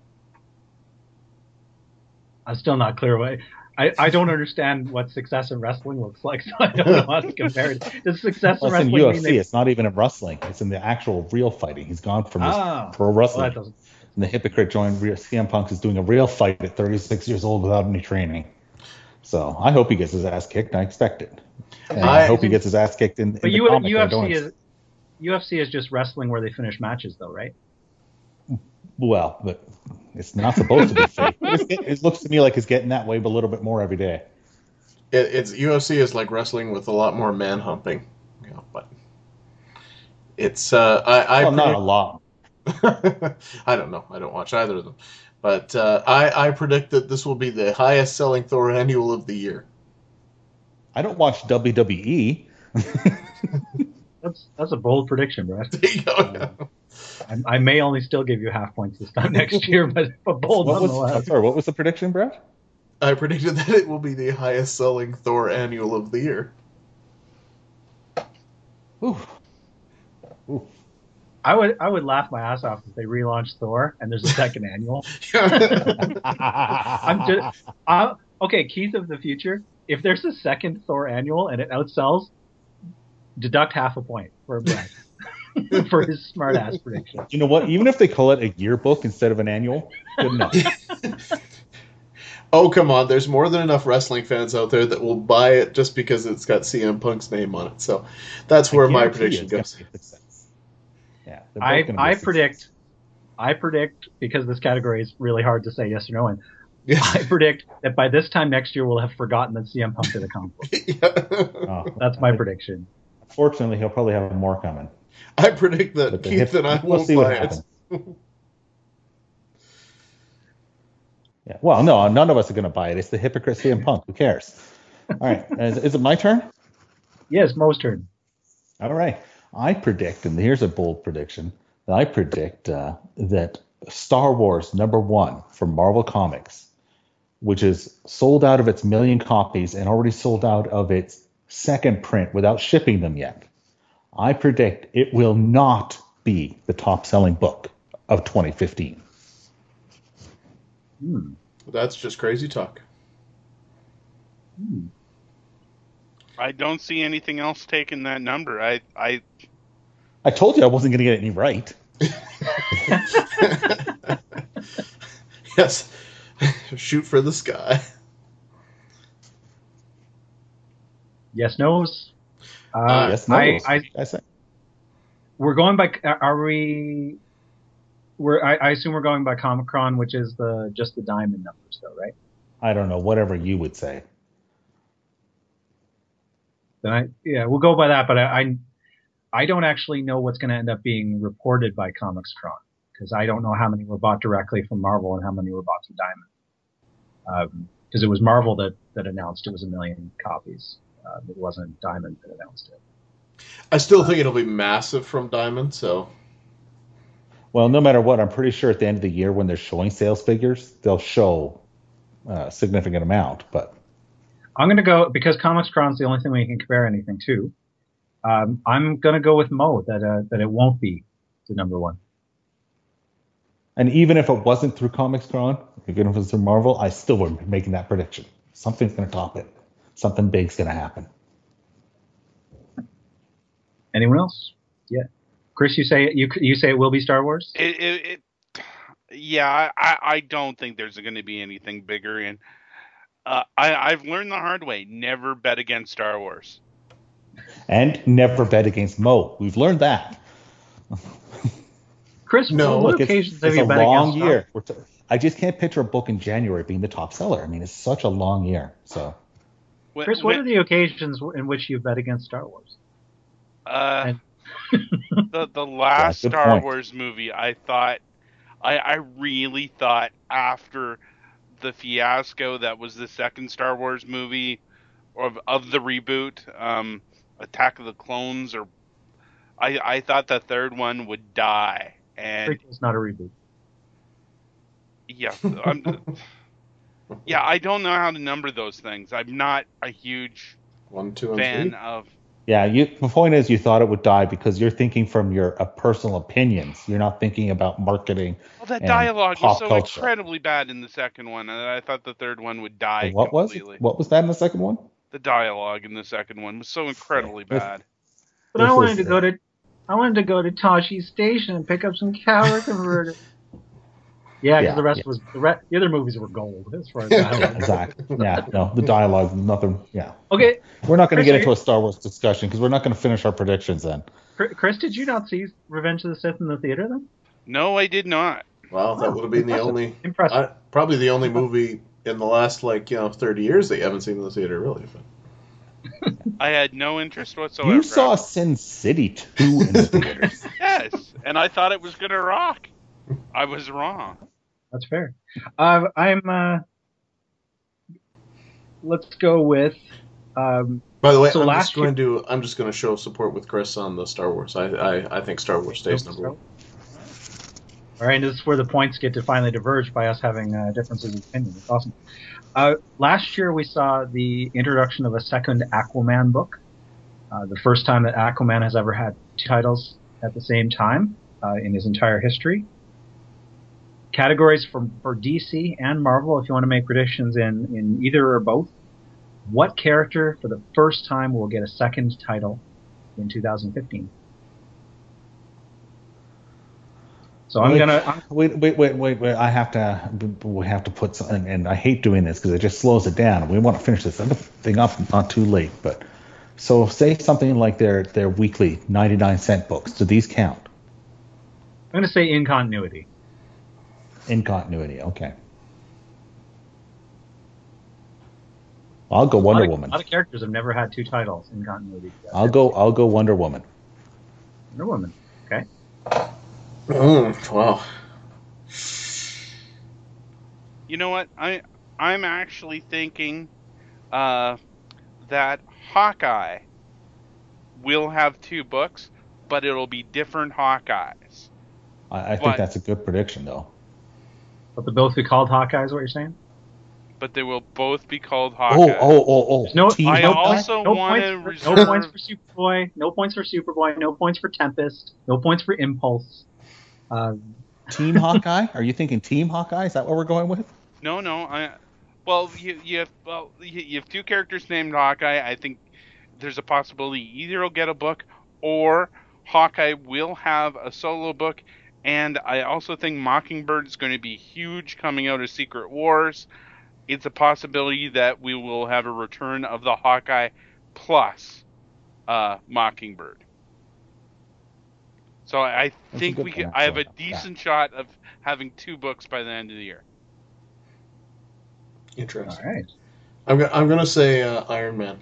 I'm still not clear what I, I don't understand what success in wrestling looks like, so I don't know how to compare it. Does success Well, in it's in wrestling U mean F C. they, It's not even in wrestling. It's in the actual real fighting. He's gone from his Ah, pro well, wrestling. that doesn't. And the hypocrite joined real, C M Punk is doing a real fight at thirty-six years old without any training. So I hope he gets his ass kicked. I expect it. And I, I- hope he gets his ass kicked in, in But the U, comic. I UFC don't is U F C is just wrestling where they finish matches, though, right? Well, but it's not supposed to be fake. It's get- it looks to me like it's getting that way, but a little bit more every day. It, it's U F C is like wrestling with a lot more man humping, you know, but it's uh, I I, Well, not a predict- lot. I don't know. I don't watch either of them, but uh, I I predict that this will be the highest selling Thor annual of the year. I don't watch W W E. That's that's a bold prediction, Brett. There you go. I, I may only still give you half points this time next year, but, but bold What was, nonetheless. I'm sorry, what was the prediction, Brett? I predicted that it will be the highest selling Thor annual of the year. Ooh. Ooh. I would I would laugh my ass off if they relaunch Thor and there's a second annual. I'm just I, okay, Keith of the future. If there's a second Thor annual and it outsells, deduct half a point for Brett for his smart ass prediction. You know what? Even if they call it a yearbook instead of an annual, good enough. Oh, come on. There's more than enough wrestling fans out there that will buy it just because it's got C M Punk's name on it. So that's where my guarantee prediction it's gonna goes. be a success. Yeah, they're both I gonna be a I success. predict I predict because this category is really hard to say yes or no in. Yeah. I predict that by this time next year we'll have forgotten that C M Punk did a comic book. Yeah. Oh, That's my I- prediction. Fortunately, he'll probably have more coming. I predict that But the Keith hip- and I we'll won't see what buy it. happens. Yeah. Well, no, none of us are going to buy it. It's the hypocrite C M Punk. Who cares? All right. Is, is it my turn? Yes, most turn. All right. I predict, and here's a bold prediction, that I predict uh, that Star Wars number one from Marvel Comics which is sold out of its million copies and already sold out of its second print without shipping them yet, I predict it will not be the top-selling book of twenty fifteen. Hmm. That's just crazy talk. Hmm. I don't see anything else taking that number. I, I, I told you I wasn't going to get any right. Yes. Shoot for the sky. Yes, no's. Uh, Uh, yes, no. I, I, I say. we're going by. Are we? We're. I, I assume we're going by Comic-Con, which is the just the diamond numbers, though, right? I don't know. Whatever you would say. Then I, yeah, we'll go by that. But I, I, I don't actually know what's going to end up being reported by Comic-Con because I don't know how many were bought directly from Marvel and how many were bought through Diamond. Because um, it was Marvel that that announced it was a million copies. Uh, it wasn't Diamond that announced it. I still think it'll be massive from Diamond, so. Well, no matter what, I'm pretty sure at the end of the year when they're showing sales figures, they'll show a significant amount. But I'm going to go, because Comics-Con is the only thing we can compare anything to, um, I'm going to go with Mo, that uh, that it won't be the number one. And even if it wasn't through Comics-Con, even if it was through Marvel, I still would be making that prediction. Something's going to top it. Something big's going to happen. Anyone else? Yeah. Chris, you say you you say it will be Star Wars? it, it, it yeah, I, I don't think there's going to be anything bigger. And uh, I, I've learned the hard way: never bet against Star Wars. And never bet against Mo. We've learned that. Chris, No, what Look, it's, occasions have it's you a bet long against Star year. We're t- I just can't picture a book in January being the top seller. I mean, it's such a long year. So When, Chris, what when, are the occasions in which you bet against Star Wars? uh, And- the the last Yeah, good Star point. Wars movie, I thought, I I really thought after the fiasco that was the second Star Wars movie of of the reboot, um, Attack of the Clones, or I I thought the third one would die, and Prequel's not a reboot. yeah, I'm, yeah, I don't know how to number those things. I'm not a huge One, two, and fan three. of. yeah, you, the point is you thought it would die because you're thinking from your uh, personal opinions. You're not thinking about marketing. Well, that and dialogue pop is so culture. incredibly bad in the second one, and I thought the third one would die What was completely. it? What was that in the second one? The dialogue in the second one was so incredibly This- bad. But I This wanted is, to go to I wanted to go to Tashi Station and pick up some cower converter. Yeah, because Yeah, the rest yeah. was the, re- the other movies were gold as far as Yeah, dialogue. exactly. Yeah, no, the dialogue, nothing. Yeah. Okay, We're not going to Chris, get are into you- a Star Wars discussion because we're not going to finish our predictions then. Chris- Chris, did you not see Revenge of the Sith in the theater then? No, I did not. Wow, that would have been the Impressive. only, Impressive. I, probably the only movie in the last, like, you know, thirty years that you haven't seen in the theater, really. But I had no interest whatsoever. You saw Sin City two in the theaters. Yes, and I thought it was going to rock. I was wrong. That's fair. Uh, I'm. Uh, let's go with. Um, by the way, So I'm last just going to I'm just going to show support with Chris on the Star Wars. I I, I think Star Wars stays number one. All right, and this is where the points get to finally diverge by us having uh, differences in opinion. It's awesome. Uh, last year we saw the introduction of a second Aquaman book. Uh, the first time that Aquaman has ever had two titles at the same time uh, in his entire history. Categories for, for D C and Marvel, if you want to make predictions in, in either or both. What character for the first time will get a second title in two thousand fifteen? So I'm wait, gonna. I'm, wait, wait, wait, wait, wait. I have to. We have to put something, and I hate doing this because it just slows it down. We want to finish this other thing up not too late, but so say something like their their weekly ninety-nine cent books. Do these count I'm gonna say in continuity. in continuity? Okay. I'll go Wonder a lot of, Woman. A lot of characters have never had two titles in continuity. I'll go. I'll go Wonder Woman. Wonder Woman. Okay. Mm, wow. You know what? I I'm actually thinking uh, that Hawkeye will have two books, but it'll be different Hawkeyes. I, I think But- that's a good prediction, though. But they'll both be called Hawkeye is what you're saying? but they will both be called Oh, Hawkeye. oh, oh, oh. No, Team I no Hawkeye? points, also no want points, to for, reserve. no points for Superboy, no points for Superboy, no points for Tempest, no points for Impulse. Um, Team Hawkeye? Are you thinking Team Hawkeye? Is that what we're going with? No, no. I well, you you have well you, you have two characters named Hawkeye. I think there's a possibility either will get a book or Hawkeye will have a solo book. And I also think Mockingbird is going to be huge coming out of Secret Wars. It's a possibility that we will have a return of the Hawkeye plus uh, Mockingbird. So I That's a think good we one, could, I have a actually. decent shot of having two books by the end of the year. Interesting. all right. I'm gonna I'm gonna say uh, Iron Man.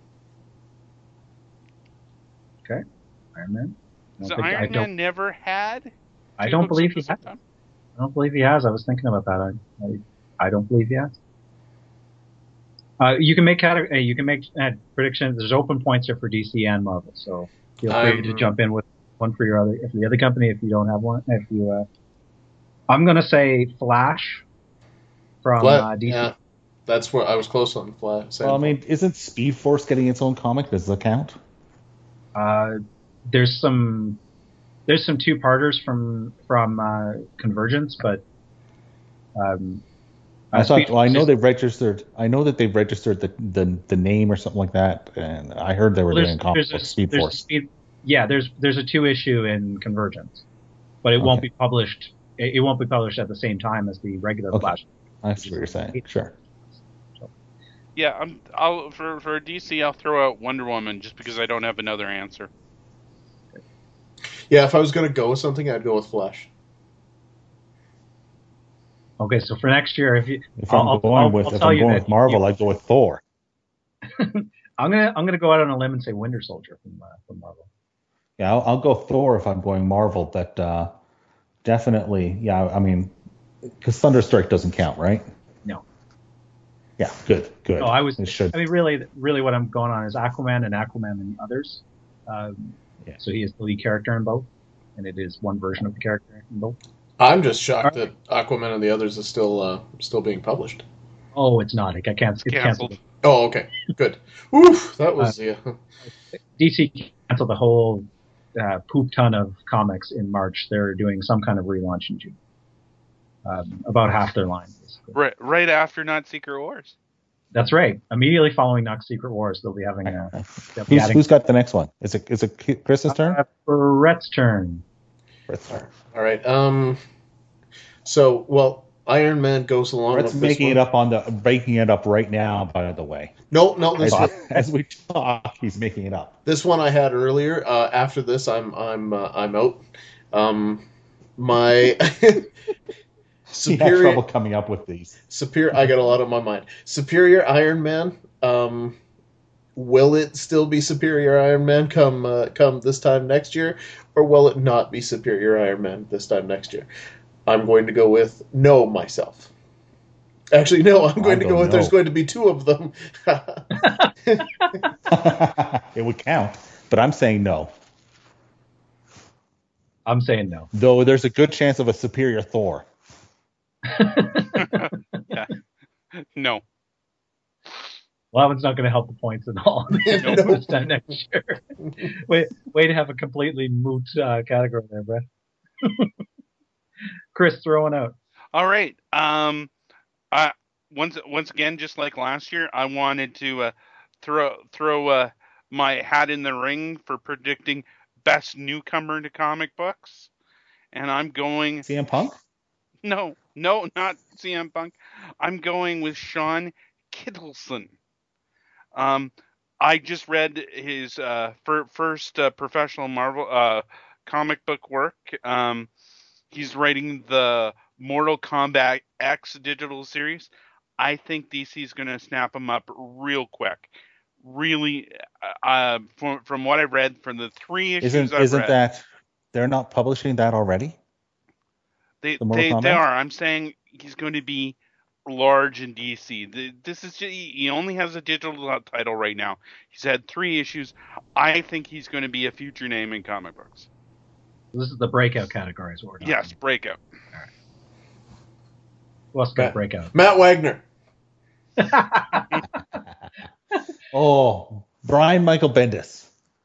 Okay. Iron Man. I don't So think- Iron I don't, Man never had. I two don't books believe at he the same has. time? I don't believe he has. I was thinking about that. I, I, I don't believe he has. Uh, you can make cate- uh, you can make uh, predictions. There's open points here for D C and Marvel, so feel free I'm- to jump in with one for your other, if the other company, if you don't have one. If you, uh, I'm gonna say Flash from Fla- uh, D C. yeah, that's where I was close on Flash. Well, I mean, isn't Speed Force getting its own comic? Does that count? Uh, there's some there's some two parters from from uh, Convergence, but um, I uh, thought. Speed Well, I Force know is- they've registered. I know that they've registered the, the the name or something like that, and I heard they were Well, doing comic there's book a- Speed there's a Force. speed, yeah, there's there's a two issue in Convergence, but it won't Okay. be published. It, it won't be published at the same time as the regular Okay. Flash. I see what you're saying. Sure. Yeah, I'm. I'll for for D C. I'll throw out Wonder Woman just because I don't have another answer. Yeah, if I was gonna go with something, I'd go with Flash. Okay, so for next year, if you, If I'm I'll, going I'll, with I'll if tell I'm you going that with Marvel, you- I'd go with Thor. I'm gonna I'm gonna go out on a limb and say Winter Soldier from uh, from Marvel. Yeah, I'll, I'll go Thor if I'm going Marvel. But uh, definitely, yeah. I mean, because Thunderstrike doesn't count, right? No. Yeah. Good. Good. No, I was. It should. I mean, really, really, what I'm going on is Aquaman and Aquaman and others. Um, Yeah. So he is the lead character in both, and it is one version of the character in both. I'm just shocked Alright. that Aquaman and the others is still uh, still being published. Oh, it's not. I can't. It's Canceled. canceled. Oh, okay, good. Oof, that was yeah. D C canceled the whole uh, poop ton of comics in March. They're doing some kind of relaunch in June. Um, about half their line, basically. Right, right after not Secret Wars. That's right. Immediately following Knox Secret Wars, they'll be having a. They'll be Who's, adding, who's got the next one? Is it is it Chris's turn? Uh, Brett's turn. All right. Um. So, well, Iron Man goes along Brett's with this making one. it up on the breaking it up right now. By the way, No, no, this as, one, as we talk, he's making it up. this one I had earlier. Uh, after this, I'm I'm uh, I'm out. Um, my He had superior trouble coming up with these. superior. I got a lot on my mind. Superior Iron Man. Um, will it still be Superior Iron Man come uh, come this time next year, or will it not be Superior Iron Man this time next year? I'm going to go with no myself. Actually, no. I'm going to go go with no. there's going to be two of them. It would count, but I'm saying no. I'm saying no. Though there's a good chance of a superior Thor. Yeah. No. Well, that one's not going to help the points at all. No. This time next year. Way, way to have a completely moot uh, category there, Brett. Chris, throwing out. All right. Um, I once once again, just like last year, I wanted to uh, throw throw uh, my hat in the ring for predicting best newcomer to comic books, and I'm going. C M Punk? No, no, not C M Punk. I'm going with Sean Kittleson. Um, I just read his uh, fir- first uh, professional Marvel uh, comic book work. Um, he's writing the Mortal Kombat X digital series. I think D C is going to snap him up real quick. Really, uh, from from what I've read, from the three issues Isn't I've isn't read, that they're not publishing that already? they the Mortal they, Kombat? they are. I'm saying he's going to be large in D C. The, this is just, he only has a digital title right now. He's had three issues. I think he's going to be a future name in comic books. This is the breakout category, is what we're talking Yes, breakout. Who else got Okay. breakout? Matt Wagner. Oh, Brian Michael Bendis.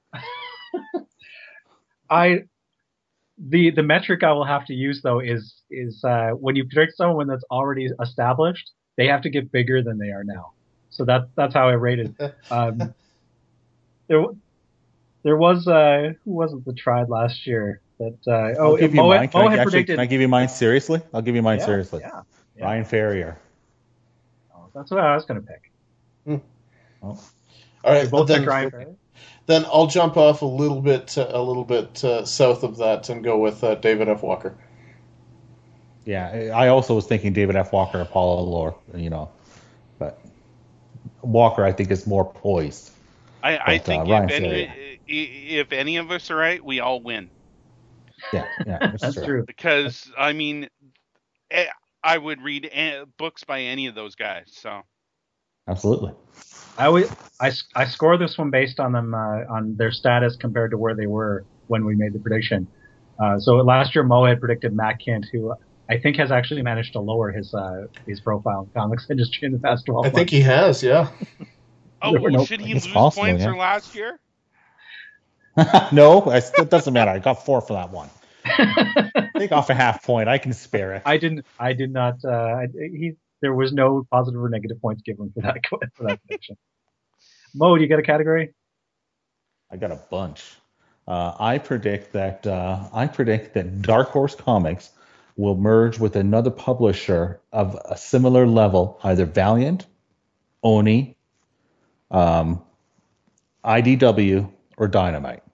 I the the metric I will have to use though is is uh, when you predict someone that's already established, they have to get bigger than they are now. So that that's how I rated. Um, there there was uh, who was it that tried last year? That uh, oh, I'll give you Mo, mine. Can Mo I, had actually, predicted. can I give you mine seriously? I'll give you mine yeah, seriously. Yeah, yeah. Ryan Ferrier. Oh, that's what I was going to pick. Hmm. Oh. All right, We both then, picked Ryan Ferrier. Then I'll jump off a little bit, uh, a little bit uh, south of that, and go with uh, David F. Walker. Yeah, I also was thinking David F. Walker or Paul Allor, you know, but Walker I think is more poised. I, I But, think uh, Ryan if any Ferrier. if any of us are right, we all win. Yeah, yeah, That's true. true. Because I mean, eh, I would read eh, books by any of those guys. So Absolutely. I always, I, I score this one based on them uh, on their status compared to where they were when we made the prediction. Uh, so last year Mo had predicted Matt Kent, who I think has actually managed to lower his uh, his profile in the comics industry in the past twelve I months. think he has, yeah. oh, There were no should he it's lose possible, points yeah. for last year? No, it doesn't matter. I got four for that one. Take off a half point. I can spare it. I didn't. I did not. Uh, I, he. There was no positive or negative points given for that for that prediction. Mo, do you get a category? I got a bunch. Uh, I predict that uh, I predict that Dark Horse Comics will merge with another publisher of a similar level, either Valiant, Oni, um, I D W, or Dynamite.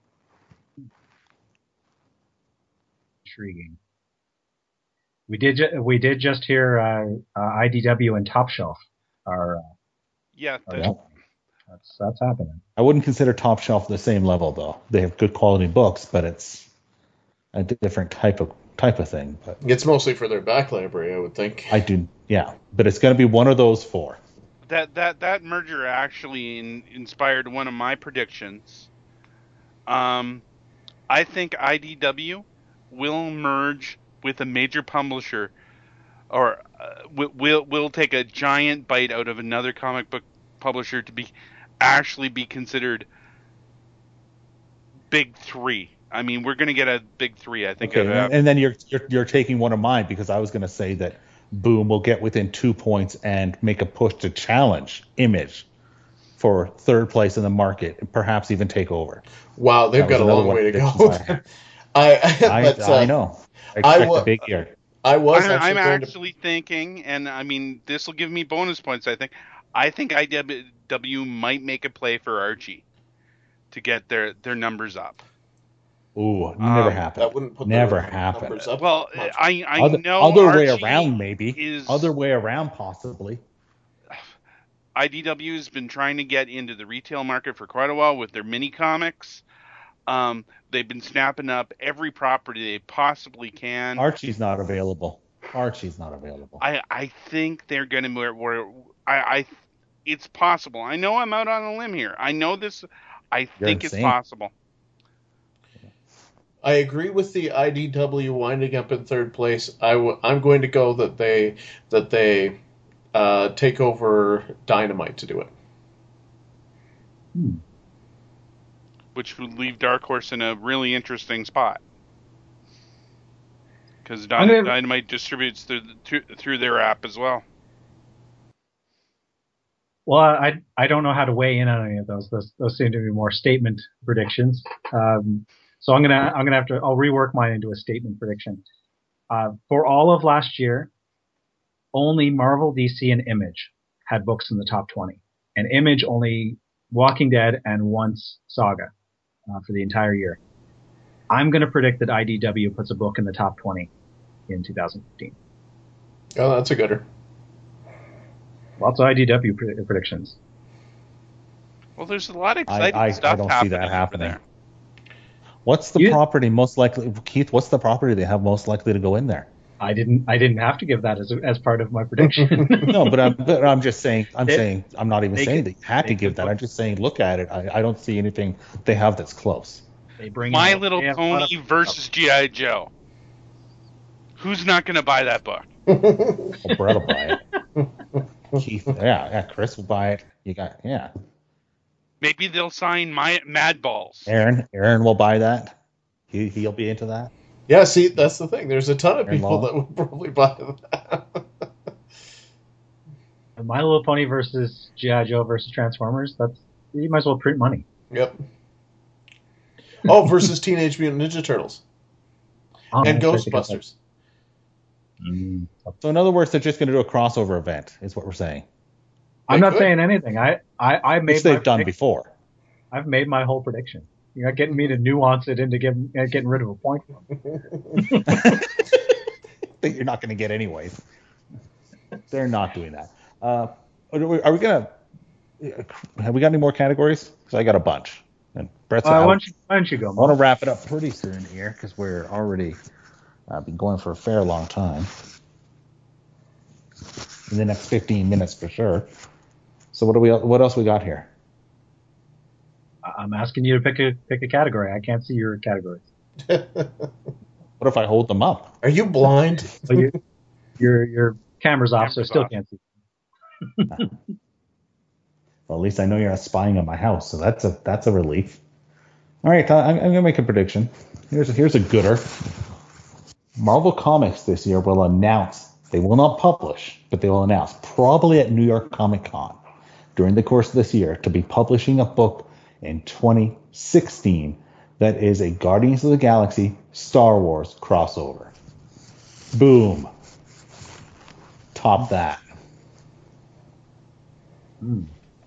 Intriguing. We did. Ju- we did just hear uh, uh, I D W and Top Shelf are. Uh, Yeah, are the, Yeah. That's that's happening. I wouldn't consider Top Shelf the same level though. They have good quality books, but it's a different type of type of thing. But It's mostly for their back library, I would think. I do, yeah. But it's going to be one of those four. that that that merger actually in, inspired one of my predictions. Um, I think I D W will merge with a major publisher, or uh, will will will take a giant bite out of another comic book publisher to be actually be considered big three. I mean, we're going to get a big three. I think. Okay, of, and, and then you're, you're you're taking one of mine because I was going to say that Boom will get within two points and make a push to challenge Image for third place in the market and perhaps even take over. Wow, they've That got a was long another way to one of go. the predictions I, I, but, uh, I know. I I expect wa- a big year. I was I'm, actually I'm going actually thinking, and I mean, this will give me bonus points. I think. I think I D W might make a play for Archie to get their their numbers up. Ooh, never Um, happened. That wouldn't put never their happened. numbers up Well, much. I I Other, know other way Archie around, maybe. is Other way around, possibly. I D W has been trying to get into the retail market for quite a while with their mini comics. Um, they've been snapping up every property they possibly can. Archie's not available. Archie's not available. I, I think they're going to where, where I, I it's possible. I know I'm out on a limb here. I know this. I You're think it's insane. possible. I agree with the I D W winding up in third place. I w- I'm going to go that they that they uh, take over Dynamite to do it. Hmm. Which would leave Dark Horse in a really interesting spot. Because I'm gonna- Dynamite distributes through, through through their app as well. Well, I I don't know how to weigh in on any of those. Those those seem to be more statement predictions. Um, so I'm gonna I'm gonna have to I'll rework mine into a statement prediction. Uh, for all of last year, only Marvel, D C, and Image had books in the top twenty, and Image only Walking Dead and once Saga uh, for the entire year. I'm gonna predict that I D W puts a book in the top twenty in two thousand fifteen. Oh, that's a gooder. Lots of I D W pred- predictions. Well, there's a lot of I, exciting I, stuff I don't see happening that over happening. there. What's the You- property most likely, Keith? What's the property they have most likely to go in there? I didn't I didn't have to give that as as part of my prediction. No, but I'm but I'm just saying. I'm They- saying I'm not even they saying could- that you had they to give could that. put- I'm just saying look at it. I, I don't see anything they have that's close. They bring My in- Little they have a lot Pony of- versus G I. Joe. Who's not going to buy that book? Oh, Brett will buy it. Keith, yeah, yeah. Chris will buy it. You got, yeah. Maybe they'll sign my Mad Balls. Aaron, Aaron will buy that. He he'll be into that. Yeah, see, that's the thing. There's a ton of Aaron people Law. that would probably buy that. My Little Pony versus G I. Joe versus Transformers. That's you might as well print money. Yep. Oh, versus Teenage Mutant Ninja Turtles Oh, and that's right, they got that. Ghostbusters. Mm. So in other words, they're just going to do a crossover event, is what we're saying, I'm They not could. saying anything. I I, I made which my they've done prediction. before. I've made my whole prediction. You're not getting me to nuance it into getting uh, getting rid of a point. That you're not going to get anyways. They're not doing that. Uh, are we, are we going to? Have we got any more categories? Because I got a bunch. And Brett's Uh, out. why, don't you, why don't you go, I want to Mo? wrap it up pretty soon here because we're already uh, been going for a fair long time. In the next fifteen minutes for sure. So what do we? What else we got here? I'm asking you to pick a pick a category. I can't see your categories. What if I hold them up? Are you blind? So your your your camera's off, so I Camera's still off. can't see. Well, at least I know you're not spying on my house, so that's a that's a relief. All right, I'm, I'm gonna make a prediction. Here's a, here's a gooder. Marvel Comics this year will announce. They will not publish, but they will announce probably at New York Comic Con during the course of this year to be publishing a book in twenty sixteen that is a Guardians of the Galaxy Star Wars crossover. Boom. Top that. Hmm.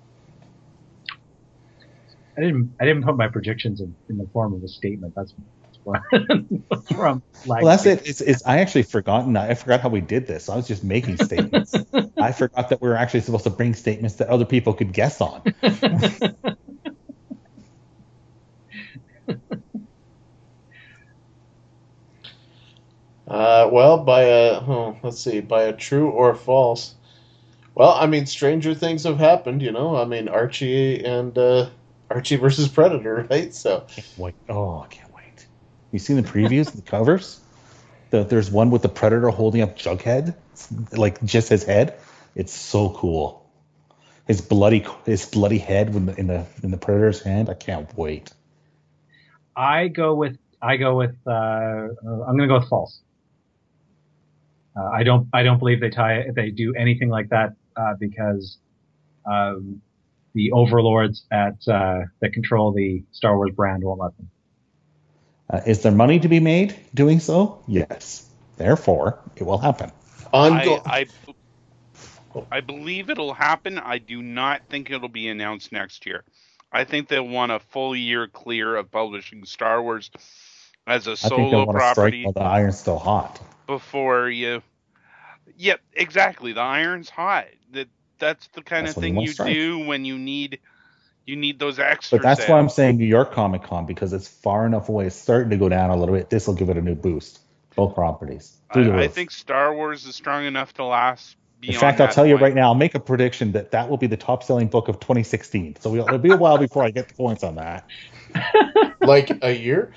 I didn't I didn't put my predictions in, in the form of a statement. That's where, that's where I'm lagging. Well, that's it. It's, it's I actually forgotten. I forgot how we did this. I was just making statements. I forgot that we were actually supposed to bring statements that other people could guess on. Uh, well, by a oh, let's see, by a true or false. Well, I mean, stranger things have happened. You know, I mean, Archie and uh, Archie versus Predator, right? So, Wait, oh, I can't wait. You seen the previews, the covers? The, there's one with the Predator holding up Jughead, like just his head. It's so cool. His bloody his bloody head in the in the in the Predator's hand. I can't wait. I go with I go with uh, I'm going to go with false. Uh, I don't I don't believe they tie they do anything like that uh, because um, the overlords at uh, that control the Star Wars brand won't let them. Uh, is there money to be made doing so? Yes. Therefore, it will happen. ongo- I, I, I believe it'll happen. I do not think it'll be announced next year. I think they'll want a full year clear of publishing Star Wars as a I think they solo want to strike property while the iron's still hot. before you. Yep, exactly. The iron's hot. That that's the kind That's of when you thing want you to strike. do when you need you need those extra. But that's why I'm sales. saying New York Comic Con, because it's far enough away. It's starting to go down a little bit. This will give it a new boost. Both properties. Through the I, I roof. think Star Wars is strong enough to last. In Beyond fact, I'll that tell you point. right now, I'll make a prediction that that will be the top-selling book of twenty sixteen. So we'll, it'll be a while before I get the points on that. like a year.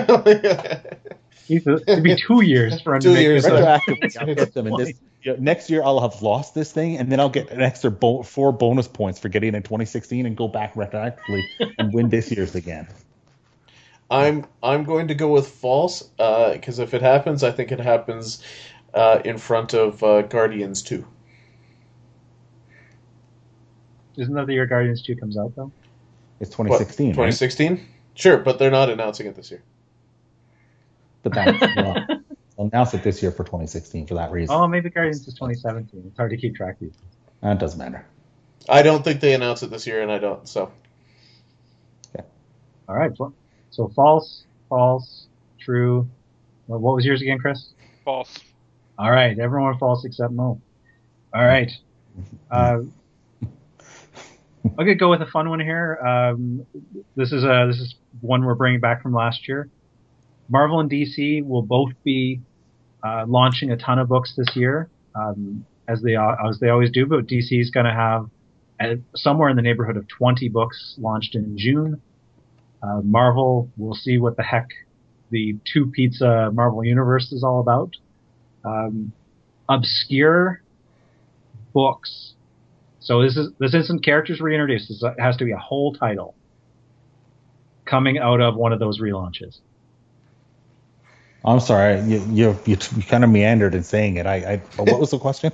It'd be two years for him Two to make years, this. right. Retroactively, I'll get them in this. You know, next year, I'll have lost this thing, and then I'll get an extra bo- four bonus points for getting it in twenty sixteen and go back retroactively and win this year's again. I'm I'm going to go with false because if it happens, I think it happens uh, in front of uh, Guardians two. Isn't that the year Guardians two comes out though? It's twenty sixteen, twenty right? sixteen? Sure, but they're not announcing it this year. The back. Yeah. I'll announce it this year for twenty sixteen for that reason. Oh, maybe Guardians is twenty seventeen. It's hard to keep track of these. That doesn't matter. I don't think they announce it this year, and I don't. So All right. So, so false, false, true. Well, what was yours again, Chris? False. All right. Everyone false except Mo. All right. Uh, I'm gonna go with a fun one here. Um, this is a this is one we're bringing back from last year. Marvel and D C will both be uh, launching a ton of books this year, um, as they as they always do. But D C is going to have uh, somewhere in the neighborhood of twenty books launched in June. Uh, Marvel, we'll see what the heck the two pizza Marvel universe is all about. Um, obscure books So this is this isn't characters reintroduced. This has to be a whole title coming out of one of those relaunches. I'm sorry, you you, you, you kind of meandered in saying it. I, I but what was the question?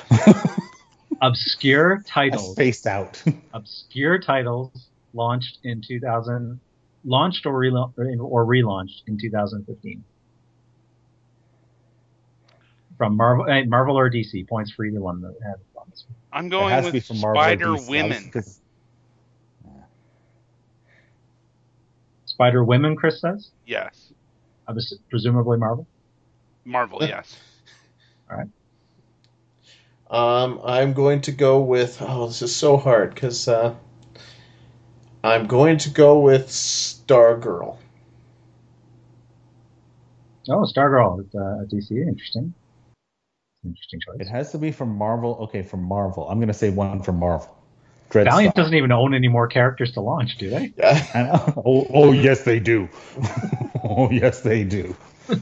Obscure I titles. spaced out. Obscure titles launched in two thousand, launched or, rela- or relaunched in two thousand fifteen. From Marvel, eh, Marvel or D C. Points for either one that had on this one. I'm It going has to be with from Marvel or Spider D C. Women. Because- Spider Women, Chris says. Yes. Uh, this- presumably Marvel. Marvel, yes. All right. Um, I'm going to go with. Oh, this is so hard because uh, I'm going to go with Stargirl. Oh, Stargirl at, uh, at D C. Interesting. Interesting choice. It has to be from Marvel. Okay, from Marvel. I'm going to say one from Marvel. Dreadstar. Valiant doesn't even own any more characters to launch, do they? Yeah. I know. Oh, oh, yes, they do. Oh, yes, they do.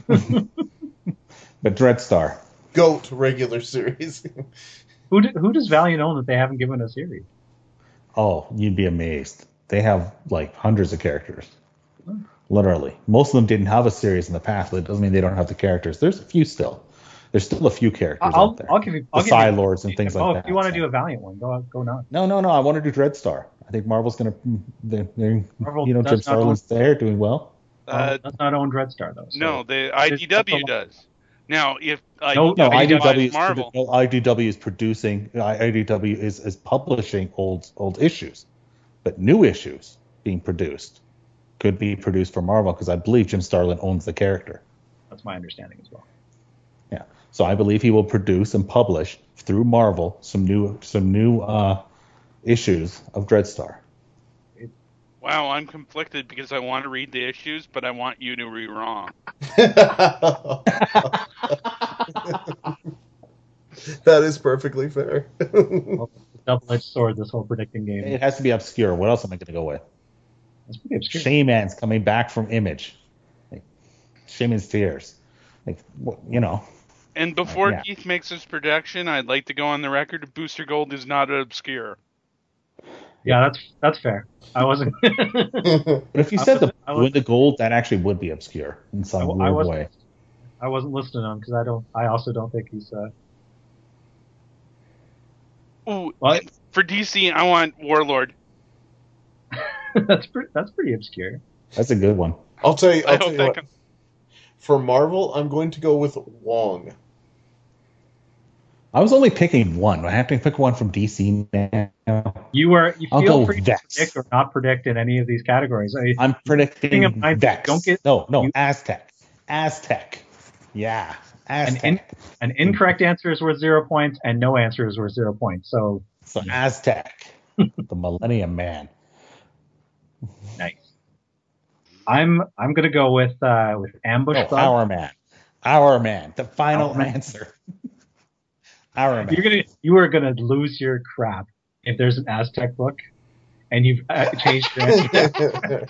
But Dreadstar. Goat regular series. Who do, who does Valiant own that they haven't given a series? Oh, you'd be amazed. They have like hundreds of characters. Literally. Most of them didn't have a series in the past, but it doesn't mean they don't have the characters. There's a few still. There's still a few characters I'll, out there. I'll give you I'll the give you- Psylords and things oh, like if that. you want to so. do a Valiant one, go go now. No, no, no. I want to do Dreadstar. I think Marvel's going to, they're, they're, Marvel you know, Jim does not own- Starlin's there doing well. Uh, That's not own Dreadstar though. So. no, the I D W does. Now, if uh, No, No, I D W I D W buys is Marvel, produ- no, I D W is producing. I D W is, is publishing old old issues, but new issues being produced could be produced for Marvel because I believe Jim Starlin owns the character. That's my understanding as well. Yeah, so I believe he will produce and publish through Marvel some new some new uh, issues of Dreadstar. wow, I'm conflicted because I want to read the issues, but I want you to be wrong. That is perfectly fair. Double-edged sword. This whole predicting game. It has to be obscure. What else am I going to go with? That's pretty obscure. Shaman's coming back from Image. Like, Shaman's Tears. Like, what- you know. And before Yeah. Keith makes his prediction, I'd like to go on the record: Booster Gold is not obscure. Yeah, that's that's fair. I wasn't. But if you I said the was- I blue was- and the gold, that actually would be obscure in some I, weird I wasn't. way. I wasn't listening to him because I don't. I also don't think he's. Uh, Ooh, well, for D C, I want Warlord. that's pretty. That's pretty obscure. That's a good one. I'll tell you. I I'll tell hope you that what. comes. For Marvel, I'm going to go with Wong. I was only picking one. I have to pick one from D C now. You were. You I'll feel go free to Vex. predict or not predict in any of these categories. I, I'm predicting Thing of mine, Vex. don't get- no, no, you- Aztec. Aztec. Yeah, an, Aztec. in, an incorrect answer is worth zero points, and no answer is worth zero points. So so Aztec, the Millennium Man. nice. I'm. I'm gonna go with uh, with ambush. No, Bug. Our Man. Our Man. The final Our Man. answer. Our Man. You're gonna. You are gonna lose your crap if there's an Aztec book, and you've uh, changed your answer.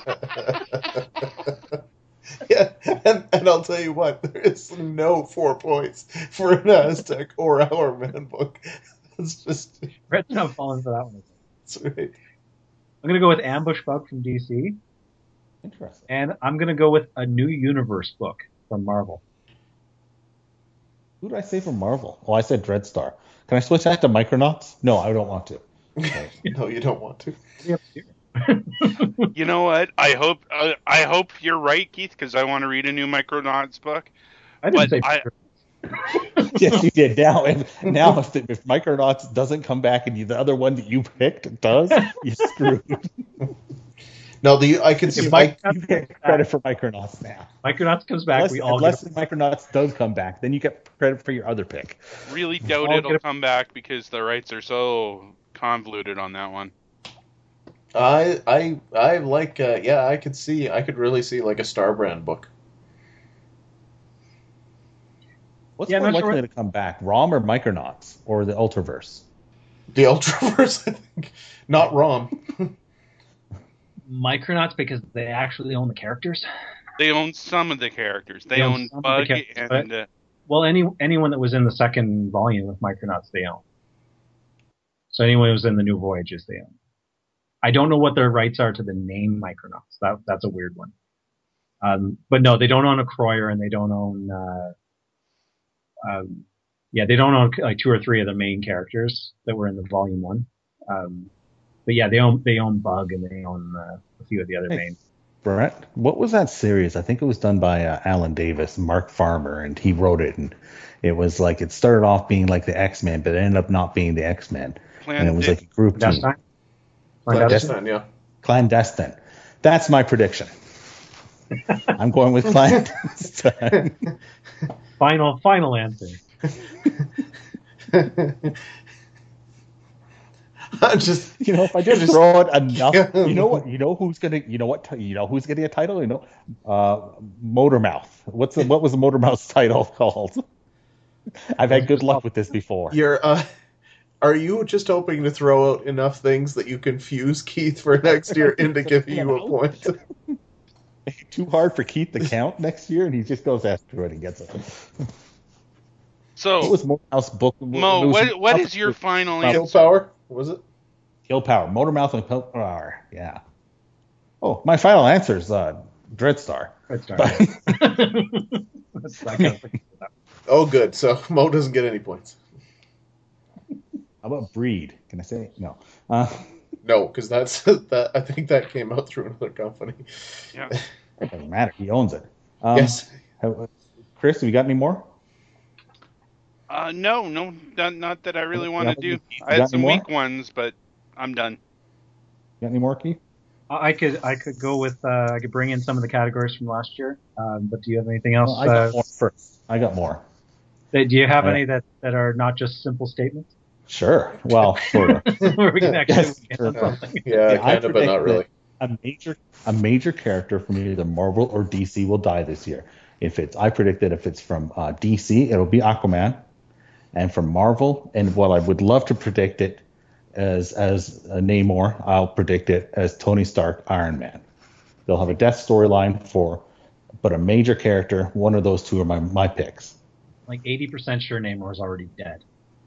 Yeah, and, and I'll tell you what, there is no four points for an Aztec or Our Man book. It's just, Brett's not falling for that one. it's right. I'm gonna go with ambush bug from D C, Interesting. and I'm gonna go with a new universe book from Marvel. Who did I say from Marvel? Oh, I said Dreadstar. Can I switch that to Micronauts? No, I don't want to. No, you don't want to. Pretty obscure. You know what? I hope uh, I hope you're right, Keith, because I want to read a new Micronauts book. I didn't But say. I- Yes, you did. Now, if, now if, the, if Micronauts doesn't come back and you, the other one that you picked does, you're screwed. No, the I can see. If I, Mike- You get credit for Micronauts now. Micronauts comes back, Unless, we all unless get. Micronauts does come back, then you get credit for your other pick. Really doubt I'll it'll get a- come back because the rights are so convoluted on that one. I, I, I like. Uh, yeah, I could see. I could really see like a Starbrand book. What's Yeah, more I'm not sure likely what- to come back, ROM or Micronauts or the Ultraverse? The Ultraverse, I think, not ROM. Micronauts because they actually own the characters. They own some of the characters. They, They own own some of the Bug characters, and uh, Well, any anyone that was in the second volume of Micronauts, they own. So anyone who's in the New Voyages, they own. I don't know what their rights are to the name Micronauts. That that's a weird one. Um, but no, they don't own a Croyer, and they don't own. Uh, um, yeah, they don't own like two or three of the main characters that were in the Volume One. Um, but yeah, they own they own Bug, and they own uh, a few of the other Hey. main. Brett, what was that series? I think it was done by uh, Alan Davis, Mark Farmer, and he wrote it. And it was like it started off being like the X-Men, but it ended up not being the X-Men. And it was like a group team. Clandestine? Clandestine, yeah. Clandestine. That's my prediction. I'm going with Clandestine. Final final answer. I'm just, You know, if I just throw it enough, you know what? You know who's gonna, you know what? You know who's getting a title? You know, uh, Motormouth. What's the, what was the Motormouth's title called? I've had good luck with this before. You're, uh, are you just hoping to throw out enough things that you confuse Keith for next year into giving you a point? Too hard for Keith to count next year, and he just goes after it and gets it. So, What was Motormouth's book? Mo, it was- what what is your final Kill answer? Power, was it? Kill Power? Motormouth and Kill Power. Yeah. Oh, my final answer is uh, Dreadstar. Let's start. But- That's not gonna fix it up. Oh, good. So Mo doesn't get any points. How about Breed? Can I say no? Uh, No, because that's that. I think that came out through another company. Yeah. it doesn't matter. He owns it. Um, Yes. how- Chris, have you got any more? Uh, no, no, not, not that I really Yeah, want to but do. you- I you got had some any more? weak ones, but I'm done. You got any more, Keith? I could I could go with uh, I could bring in some of the categories from last year. Um, but do you have anything else? Well, I got uh, more first. I got more. that- do you have Uh, any that, that are not just simple statements? Sure. Well, sort of. Where we can actually Yes, get sure. something. Yeah, Yeah, I kind of, but not predict really. a major a major character from either Marvel or D C will die this year. If it's, I predict that if it's from uh, D C, it'll be Aquaman, and from Marvel, and while I would love to predict it as as a Namor, I'll predict it as Tony Stark, Iron Man. They'll have a death storyline for, but a major character. One of those two are my my picks. Like eighty percent sure Namor is already dead.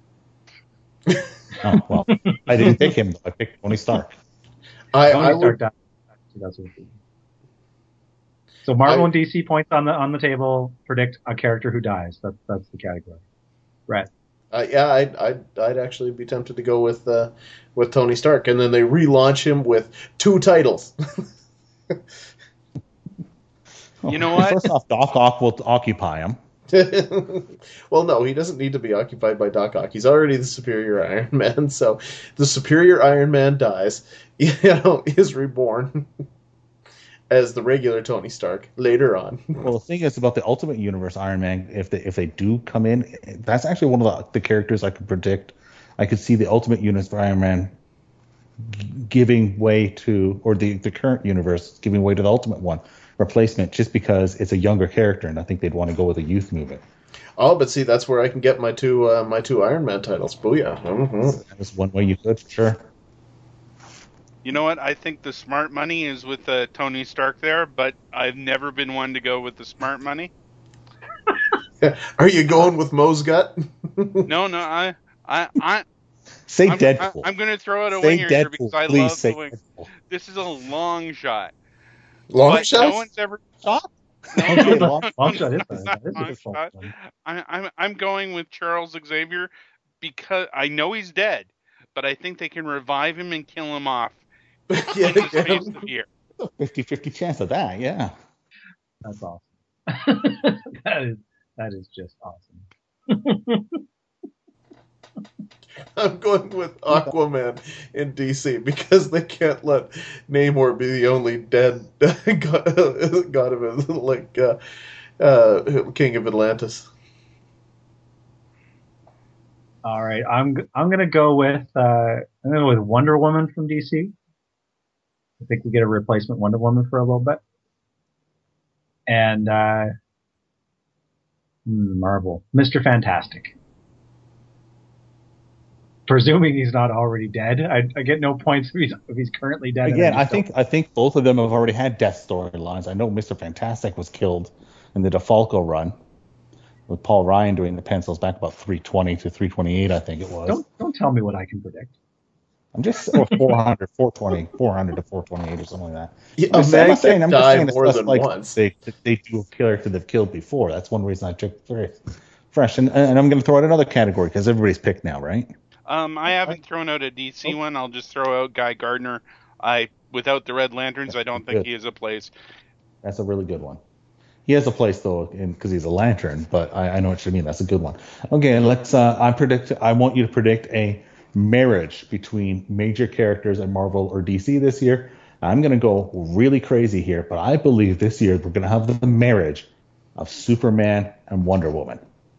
Oh well, I didn't pick him. Though. I picked Tony Stark. I, Tony I Stark would, died. So that's what it is. So Marvel I- and D C points on the on the table. Predict a character who dies. That's that's the category. Right. uh, yeah, I'd, I'd I'd actually be tempted to go with uh, with Tony Stark, and then they relaunch him with two titles. You know what? First off, Doc Ock will occupy him. Well, no, he doesn't need to be occupied by Doc Ock. He's already the superior Iron Man. So the superior Iron Man dies, you know, is reborn as the regular Tony Stark later on. Well, the thing is about the Ultimate Universe Iron Man, if they if they do come in, that's actually one of the, the characters I could predict. I could see the Ultimate Universe for Iron Man g- giving way to, or the, the current universe giving way to the Ultimate one replacement, just because it's a younger character, and I think they'd want to go with a youth movement. Oh, but see, that's where I can get my two uh, my two Iron Man titles. Booyah! Mhm. That was one way you could, for sure. You know what? I think the smart money is with uh, Tony Stark there, but I've never been one to go with the smart money. Are you going with Mo's gut? No, no, I, I, I, Say I'm, Deadpool. I, am going to throw out a say winger here Deadpool. because I Please love say the wing. Deadpool. This is a long shot. Long but shot? No one's ever. Shot? No, Okay, no, no, long- no, long shot no, is it's a- not that is a long good long shot. shot. I, I'm I'm going with Charles Xavier because I know he's dead, but I think they can revive him and kill him off Yeah, in the yeah. space of here. fifty-fifty chance of that, yeah. That's awesome. that is that is just awesome. I'm going with Aquaman in D C because they can't let Namor be the only dead god, god of it, like uh, uh, King of Atlantis. All right, I'm I'm gonna go with uh, I'm gonna go with Wonder Woman from D C. I think we get a replacement Wonder Woman for a little bit, and uh, hmm, Marvel, Mister Fantastic. Presuming he's not already dead, I, I get no points if he's if he's currently dead. and Again, I I just think I think both of them have already had death storylines. I know Mister Fantastic was killed in the DeFalco run with Paul Ryan doing the pencils back about three twenty to three twenty-eight, I think it was. don't don't don't tell me what I can predict. I'm just or four hundred, four twenty, four hundred to four twenty-eight or something like that. Yeah, I'm, a just, I'm man not saying. can I'm just die saying it's more less than like once. they they do a character they've killed before. That's one reason I took very fresh. And, and I'm going to throw out another category because everybody's picked now, right? Um, I haven't thrown out a D C Oh. one. I'll just throw out Guy Gardner. I without the Red Lanterns, I don't think Good. he has a place. That's a really good one. He has a place though, because he's a lantern. But I, I know what you mean. That's a good one. Okay, let's. Uh, I predict. I want you to predict a marriage between major characters in Marvel or D C this year. I'm going to go really crazy here, but I believe this year we're going to have the marriage of Superman and Wonder Woman.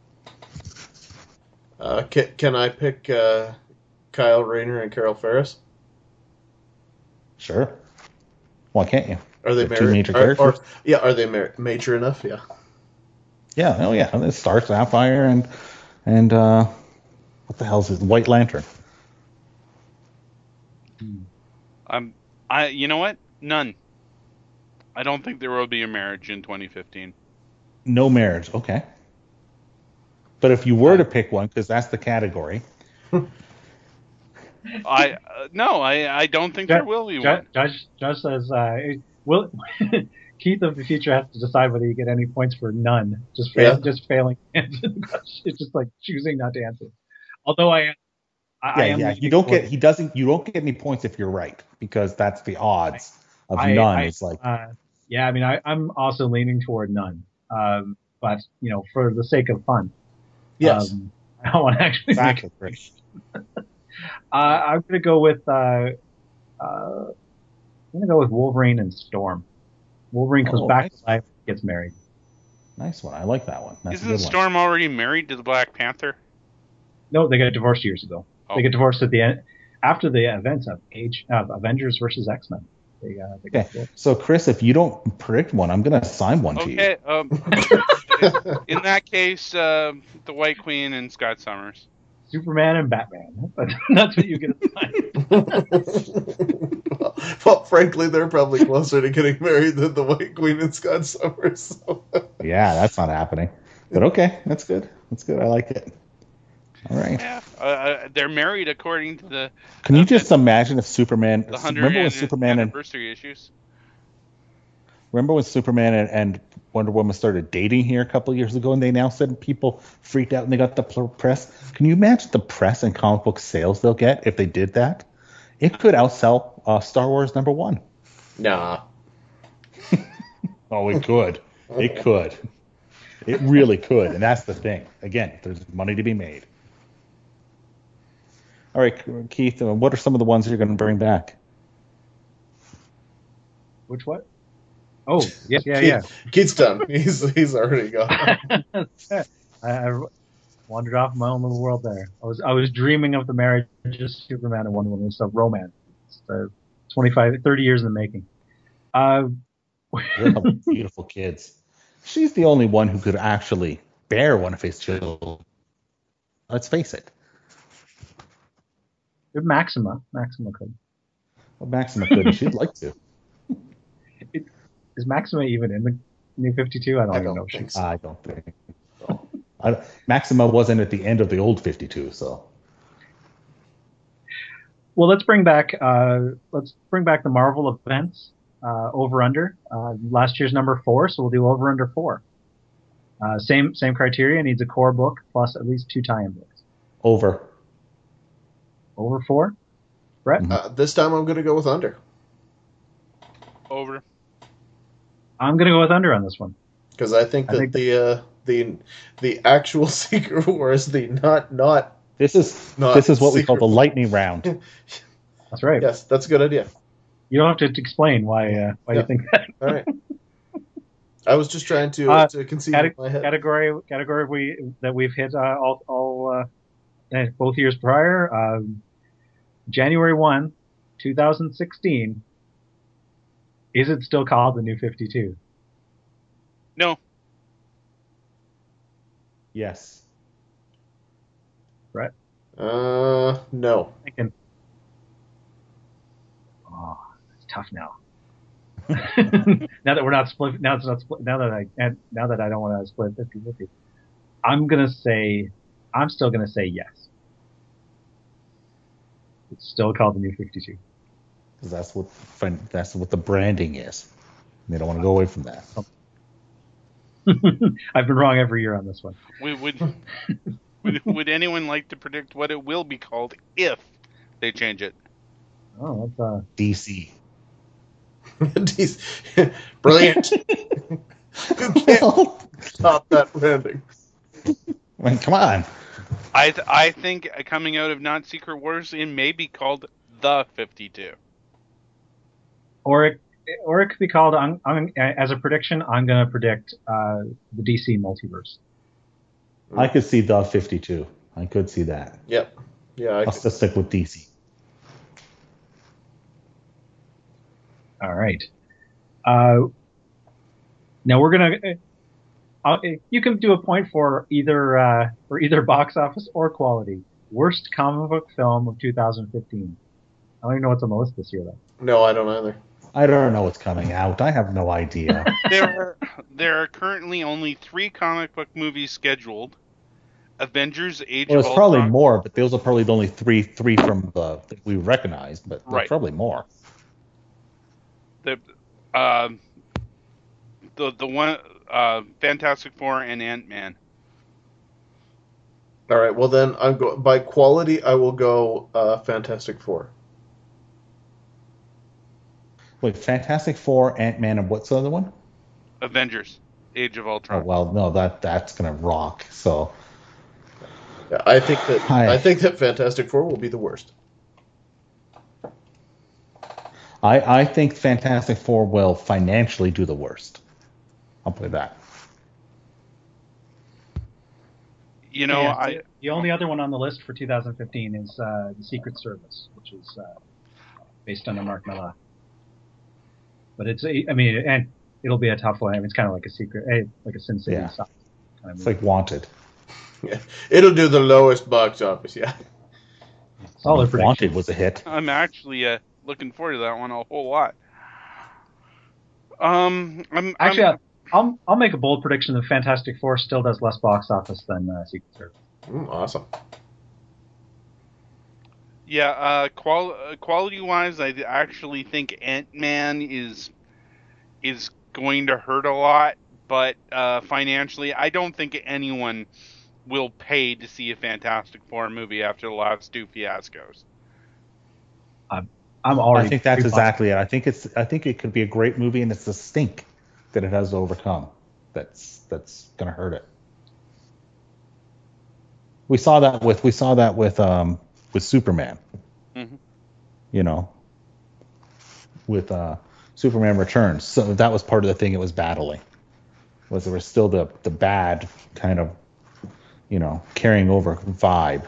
Uh, can, can I pick uh, Kyle Rayner and Carol Ferris? Sure. Why can't you? Are they They're two married? major Are, characters. or, yeah, are they mar- major enough? Yeah. Yeah. Oh yeah. It's Star Sapphire and and uh, what the hell is it? White Lantern. Um, I you know what? None. I don't think there will be a marriage in twenty fifteen. No marriage. Okay. But if you were to pick one, because that's the category. I uh, no, I I don't think there will be Ju- one. Judge, Judge says, uh, will Keith of the future has to decide whether you get any points for none. Just fa- Yeah. just failing to answer the question. It's just like choosing not to answer. Although I, I, I Yeah, am yeah. leaning You don't toward- get. He doesn't. You don't get any points if you're right, because that's the odds of I- none. I- It's like Uh, yeah, I mean, I, I'm also leaning toward none. Um, but you know, for the sake of fun, Yes. um, I don't want to actually. make- exactly. Chris. Uh, I'm gonna go with. Uh, uh, I'm gonna go with Wolverine and Storm. Wolverine comes Oh, back nice. to life, gets married. Nice one. I like that one. That's a Isn't good one. Storm already married to the Black Panther? No, they got divorced years ago. Oh. They get divorced at the end after the events of Age of Avengers versus X Men. They, uh, they got Okay. divorced. So Chris, if you don't predict one, I'm gonna assign one to you. Okay. Um, in that case, uh, the White Queen and Scott Summers. Superman and Batman. That's what you get assigned. Well, frankly, they're probably closer to getting married than the White Queen and Scott Summers. So. Yeah, that's not happening. But okay, that's good. That's good. I like it. All right. Yeah, uh, they're married according to the Can you uh, just imagine if Superman? the hundred Remember when Superman and anniversary issues. remember when Superman and, and Wonder Woman started dating here a couple of years ago, and they announced it, and people freaked out and they got the pl- press. Can you imagine the press and comic book sales they'll get if they did that? It could outsell uh, Star Wars number one. Nah. Oh, it could. It could. It really could, and that's the thing. Again, there's money to be made. All right, Keith, uh, what are some of the ones you're going to bring back? Which what? Oh, yes, yeah, Keith, yeah. Keith's done. He's he's already gone. I, I wandered off my own little world there. I was I was dreaming of the marriage of Superman and Wonder Woman. It's a romance. It's uh, twenty-five, thirty years in the making. Uh, They're beautiful kids. She's the only one who could actually bear one of his children. Let's face it. Maxima. Maxima could. Well, Maxima could. She'd like to. Is Maxima even in the New fifty-two? I don't I even don't know. think so. I don't think so. I, Maxima wasn't at the end of the old fifty-two, so. Well, let's bring back uh, let's bring back the Marvel events uh, over under. Uh, last year's number four, so we'll do over under four. Uh, same same criteria. Needs a core book plus at least two tie-in books. Over. Over four. Brett, Mhm. Uh, this time I'm going to go with under. Over. I'm gonna go with under on this one. Because I think I that think the uh, the the actual Secret Wars, the not not This is Not this is what we secret. call the lightning round. That's right. yes, that's a good idea. You don't have to explain why uh, why Yeah. you think that. All right. I was just trying to Uh, to conceive Cate- in my head. category category we that we've hit uh, all all uh, eh, both years prior. Um, January first, twenty sixteen. Is it still called the New fifty-two? No. Yes. Brett, Uh, no. thinking. Oh, it's tough now. now that we're not split, now it's not split. Now that I and now that I don't want to split fifty-fifty, I'm gonna say I'm still gonna say yes. It's still called the New fifty-two. Because that's what that's what the branding is. They don't want to go away from that. I've been wrong every year on this one. Would, would, would, would anyone like to predict what it will be called if they change it? Oh, that's uh. D C. Brilliant. You can't stop that branding. I mean, come on. I th- I think coming out of Not Secret Wars, it may be called The fifty-two. Or it, or it could be called. I'm, I'm, as a prediction, I'm going to predict uh, the D C multiverse. I could see the fifty-two. I could see that. Yep. Yeah. I I'll could. still stick with D C. All right. Uh, now we're gonna. Uh, you can do a point for either uh, for either box office or quality. Worst comic book film of two thousand fifteen. I don't even know what's the most this year though. No, I don't either. I don't know what's coming out. I have no idea. There are, there are currently only three comic book movies scheduled. Avengers: Age Well, of it's Ultron. probably more, but those are probably the only three three from the that we recognize, but there's Right. probably more. The, uh, the the one uh, Fantastic Four and Ant-Man. All right. Well, then I'm go by quality. I will go uh, Fantastic Four. Wait, Fantastic Four, Ant-Man, and what's the other one? Avengers: Age of Oh, Ultron. well, no, that that's gonna rock. So Yeah, I think that Hi. I think that Fantastic Four will be the worst. I I think Fantastic Four will financially do the worst. I'll play that. You know, Yeah, I the only other one on the list for two thousand fifteen is uh, the Secret Service, which is uh, based on the Mark Millar. But it's, I mean, and it'll be a tough one. I mean, it's kind of like a secret, eh, like a Sin City Yeah. style kind of It's movie. like Wanted. Yeah. It'll do the lowest box office. Yeah. Solid prediction. Wanted was a hit. I'm actually uh, looking forward to that one a whole lot. Um, I'm Actually, I'm, I'll I'll make a bold prediction that Fantastic Four still does less box office than uh, Secret Service. Mm, awesome. yeah. Uh, qual uh, quality wise, I actually think Ant-Man is is going to hurt a lot, but uh, financially, I don't think anyone will pay to see a Fantastic Four movie after the last two fiascos. I'm already. I think that's pretty exactly it. I think it's I think it could be a great movie, and it's the stink that it has to overcome that's that's gonna hurt it. We saw that with we saw that with um with Superman. Mhm. You know, with uh Superman Returns. So that was part of the thing it was battling. Was there was still the the bad kind of, you know, carrying over vibe.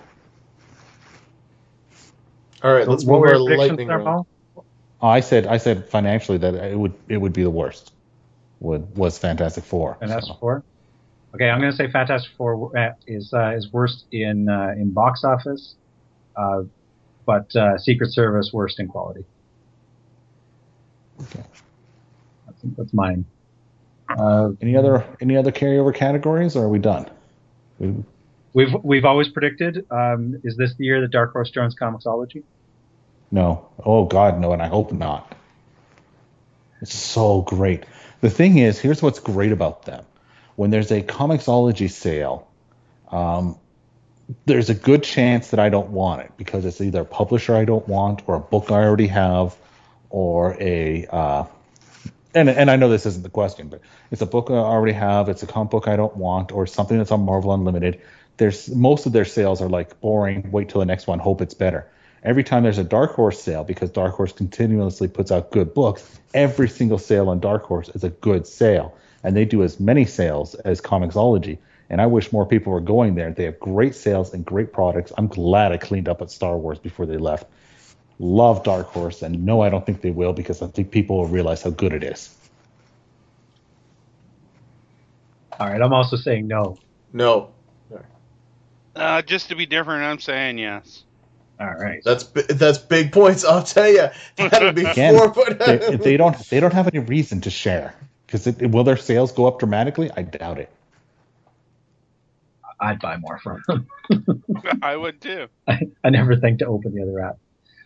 All right. So Let's what move were our your predictions lightning there, round. Paul? Oh, I said I said financially that it would it would be the worst. Would was Fantastic Four. Fantastic so. Four. Okay, I'm going to say Fantastic Four uh, is uh, is worst in uh, in box office, uh, but uh, Secret Service worst in quality. Okay. That's, that's mine. Uh, Any other any other carryover categories, or are we done? We, we've we've always predicted. Um, is this the year that Dark Horse Jones Comixology? no. Oh God, no, and I hope not. It's so great. The thing is, here's what's great about them. When there's a Comixology sale, um, there's a good chance that I don't want it because it's either a publisher I don't want or a book I already have or a uh, and and I know this isn't the question, but it's a book I already have, it's a comic book I don't want, or something that's on Marvel Unlimited. There's most of their sales are like boring, wait till the next one, hope it's better. Every time there's a Dark Horse sale, because Dark Horse continuously puts out good books, every single sale on Dark Horse is a good sale. And they do as many sales as Comixology. And I wish more people were going there. They have great sales and great products. I'm glad I cleaned up at Star Wars before they left. Love Dark Horse, and no, I don't think they will, because I think people will realize how good it is. All right, I'm also saying no. No. Uh, just to be different, I'm saying yes. All right. That's bi- that's big points. I'll tell you. That'll be Again, four. But they, they don't they don't have any reason to share, because will their sales go up dramatically? I doubt it. I'd buy more from them. I would too. I, I never think to open the other app.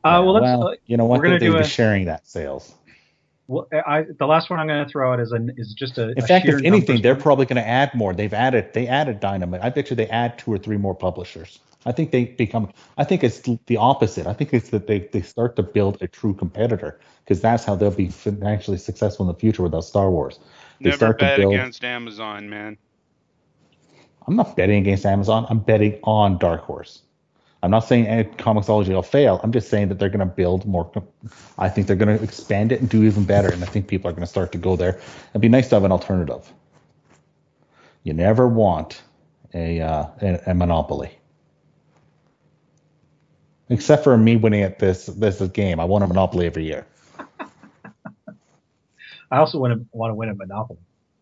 Uh, well, let's. well, Uh, you know what? we're gonna They, do they'd be a. sharing that sales. Well, I, the last one I'm going to throw out is an is just a. In a fact, sheer if anything, numbers they're one. probably going to add more. They've added, they added Dynamite. I bet you they add two or three more publishers. I think they become. I think it's the opposite. I think it's that they they start to build a true competitor because that's how they'll be financially successful in the future without Star Wars. They Never start to bet build. against Amazon, man. I'm not betting against Amazon. I'm betting on Dark Horse. I'm not saying Comixology will fail. I'm just saying that they're going to build more. I think they're going to expand it and do even better. And I think people are going to start to go there. It'd be nice to have an alternative. You never want a uh, a, a monopoly, except for me winning at this this game. I want a monopoly every year. I also want to want to win a Monopoly.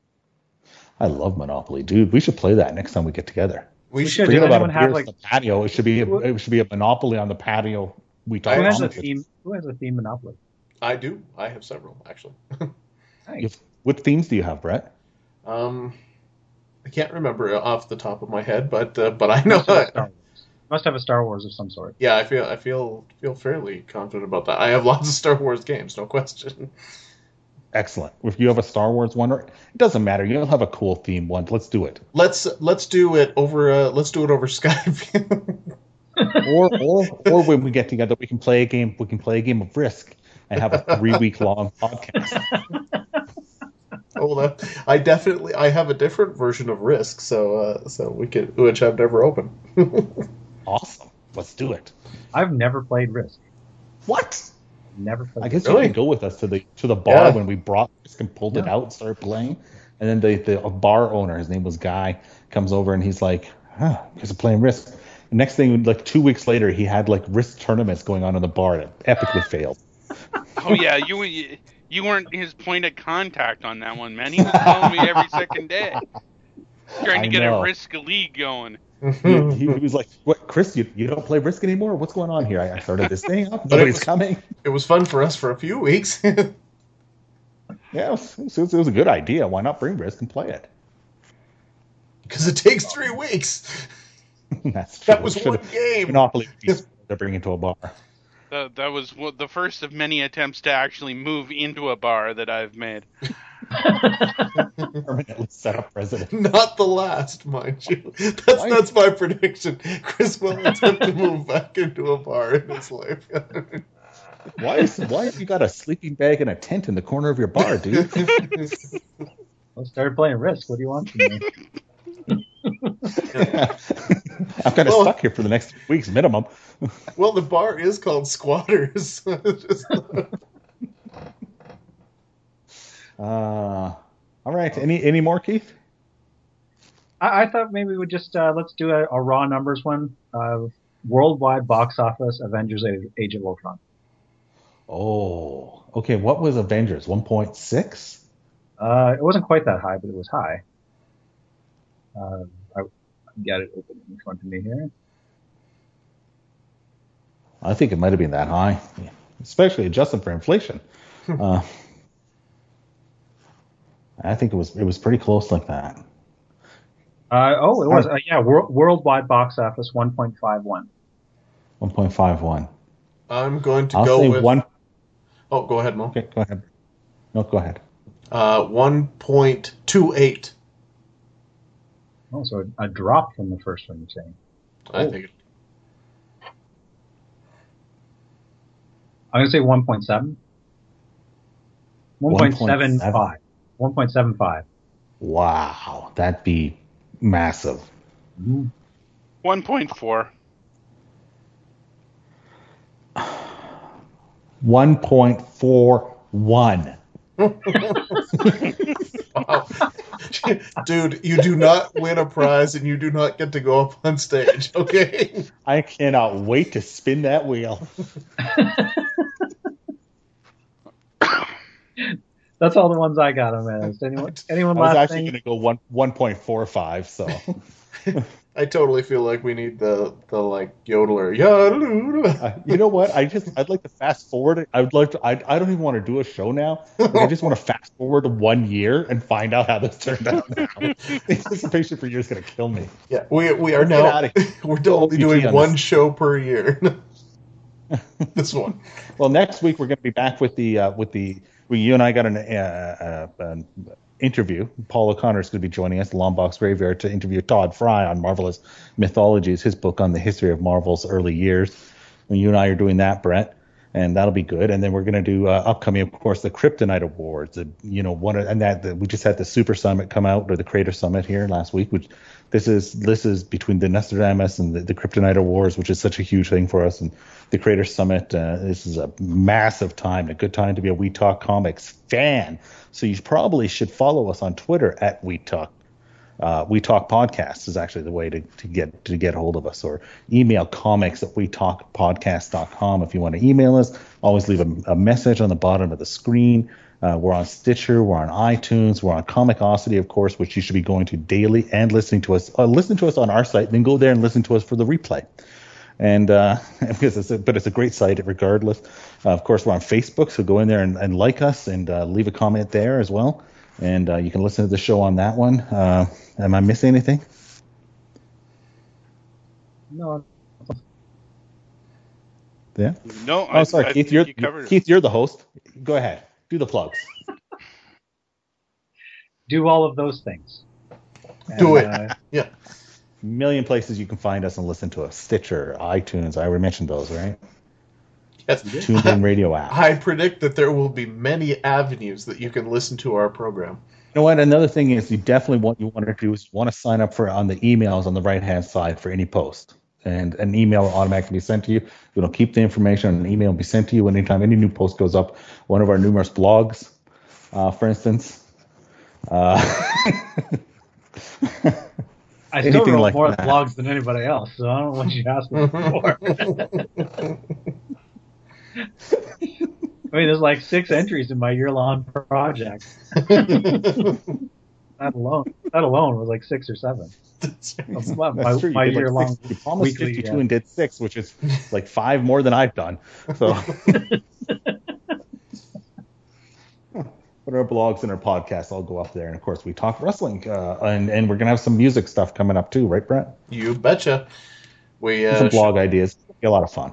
I love Monopoly, dude. We should play that next time we get together. We, We should. should. Forget Does about a anyone have beer like on the patio. It should be a, it should be a Monopoly on the patio. We talk. who has a honestly- theme? Who has a theme Monopoly? I do. I have several actually. Nice. You have- What themes do you have, Brett? Um, I can't remember off the top of my head, but uh, but I know. Must have, a Star Wars. Must have a Star Wars of some sort. Yeah, I feel I feel feel fairly confident about that. I have lots of Star Wars games, no question. Excellent. If you have a Star Wars one, or it doesn't matter. You'll have a cool theme one. Let's do it. Let's let's do it over. Uh, let's do it over Skype. Or or or when we get together, we can play a game. We can play a game of Risk and have a three week long podcast. Oh, that, I definitely I have a different version of Risk, so uh, so we could which I've never opened. Awesome. Let's do it. I've never played Risk. What? Never played. I guess Really? you can go with us to the to the bar Yeah. when we brought Risk and pulled it Yeah. out and started playing. And then the the a bar owner, his name was Guy, comes over and he's like, "Huh, you guys are playing Risk." The next thing, like two weeks later, he had like Risk tournaments going on in the bar that epically failed. Oh yeah, you you, you weren't his point of contact on that one, man. He was calling me every second day, trying to I get know. a Risk league going. he, he, he was like, "What, Chris? You, you don't play Risk anymore? What's going on here? I, I started this thing up. But it Nobody's was- coming." It was fun for us for a few weeks. Yeah, it was, it, was, it was a good idea. Why not bring Risk and play it? Because it takes three weeks. That's true. That was Should've- one game. Monopoly piece to bring into a bar. That, that was what, the first of many attempts to actually move into a bar that I've made. Permanently set up president. Not the last, mind you. That's Why- that's my prediction. Chris will attempt to move back into a bar in his life. Why is why have you got a sleeping bag and a tent in the corner of your bar, dude? I started playing Risk. What do you want from me? I'm kind of Well- stuck here for the next three weeks minimum. Well, the bar is called Squatters. Just- Uh, all right. Any any more, Keith? I, I thought maybe we would just uh, let's do a, a raw numbers one. Uh, worldwide box office, Avengers: Age, Age of Ultron. Oh, okay. What was Avengers? one point six? Uh, it wasn't quite that high, but it was high. Uh, I I got it open in front of me here. I think it might have been that high, especially adjusted for inflation. uh, I think it was it was pretty close like that. Uh, oh, it was uh, yeah. Wor- worldwide box office one point five one. one point five one. I'm going to I'll go say with. one. Oh, go ahead, Mo. Okay, go ahead. No, go ahead. Uh, one point two eight. Oh, so a, a drop from the first one you're saying. I Oh. think. I'm gonna say one point seven. one point seven five. one point seven five. Wow, that'd be massive. one point four. one point four one. Wow. Dude, you do not win a prize and you do not get to go up on stage, okay? I cannot wait to spin that wheel. That's all the ones I got on my list. Anyone? Anyone I was last actually thing? going to go one one point four five. So I totally feel like we need the, the like, yodeler. Yodeloo. uh, you know what? I just I'd like to fast forward it. I would like to. I I don't even want to do a show now. Like, I just want to fast forward one year and find out how this turned out. Now. Anticipation for years is going to kill me. Yeah, we we are Get now outta here. we're only O P G doing on one this. show per year. This one. Well, next week we're going to be back with the uh, with the. We, you and I got an, uh, uh, an interview. Paul O'Connor is going to be joining us, the Long Box Graveyard, to interview Todd Fry on Marvelous Mythologies, his book on the history of Marvel's early years. And you and I are doing that, Brett, and that'll be good. And then we're going to do uh, upcoming, of course, the Kryptonite Awards. The, you know, one and that the, we just had the Super Summit come out, or the Creator Summit here last week. Which this is this is between the Nostradamus and the, the Kryptonite Awards, which is such a huge thing for us. And the Creator Summit, uh, this is a massive time, a good time to be a We Talk Comics fan. So you probably should follow us on Twitter at We Talk. Uh, We Talk Podcasts is actually the way to, to get to get a hold of us, or email comics at we talk podcast dot com if you want to email us. Always leave a, a message on the bottom of the screen. Uh, we're on Stitcher, we're on iTunes, we're on Comicosity, of course, which you should be going to daily and listening to us. Uh, listen to us on our site, then go there and listen to us for the replay. And uh, because it's a, but it's a great site regardless. Uh, of course, we're on Facebook, so go in there and, and like us and uh, leave a comment there as well. And uh, you can listen to the show on that one. Uh, am I missing anything? No. Yeah. No. Oh, sorry, I, Keith. I You're you covered Keith. it. You're the host. Go ahead. Do the plugs. Do all of those things. Do And, it. Uh, Yeah. Million places you can find us and listen to us. Stitcher, iTunes. I already mentioned those, right? Yes. TuneIn Radio app. I predict that there will be many avenues that you can listen to our program. You know what? Another thing is, you definitely what you want to do is you want to sign up for on the emails on the right hand side for any post, and an email will automatically be sent to you. It'll keep the information, and an email will be sent to you anytime any new post goes up. One of our numerous blogs, uh, for instance. Uh, I still anything wrote like more that. blogs than anybody else, so I don't know what you asked me for. I mean, there's like six entries in my year-long project. that alone, that alone was like six or seven. That's My, my, That's true. You my did like year-long six, you promised weekly. fifty-two uh, and did six, which is like five more than I've done. So, but our blogs and our podcasts all go up there, and of course we talk wrestling, uh, and and we're gonna have some music stuff coming up too, right, Brett? You betcha. We uh, Some blog should- ideas. It'll be a lot of fun.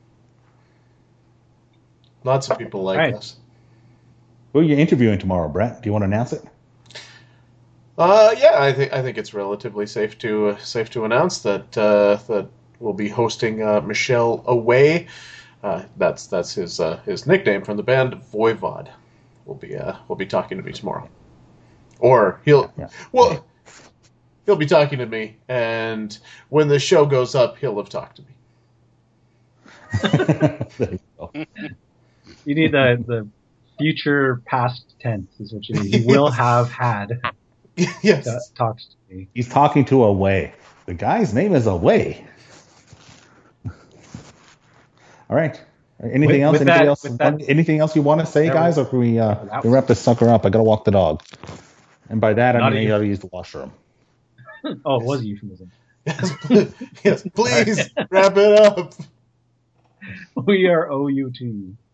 Lots of people like Right. us. Who are you interviewing tomorrow, Brett? Do you want to announce it? Uh, yeah, I think I think it's relatively safe to uh, safe to announce that uh, that we'll be hosting uh, Michelle Away. Uh, that's that's his uh, his nickname from the band Voivod. Will be uh, will be talking to me tomorrow, or he'll Yeah. well he'll be talking to me, and when the show goes up, he'll have talked to me. There you go. You need the the future past tense is what you need. You will have had Yes. uh, talks to me. He's talking to Away. The guy's name is Away. All right. Anything With- else? with Anybody that- else? with that- want- anything else you want to say, There guys, we- or can we uh, that we wrap this sucker up? I gotta walk the dog, and by that I Not mean I even- gotta use the washroom. Oh, it was a euphemism. Yes, yes, please wrap it up. We are O U to you.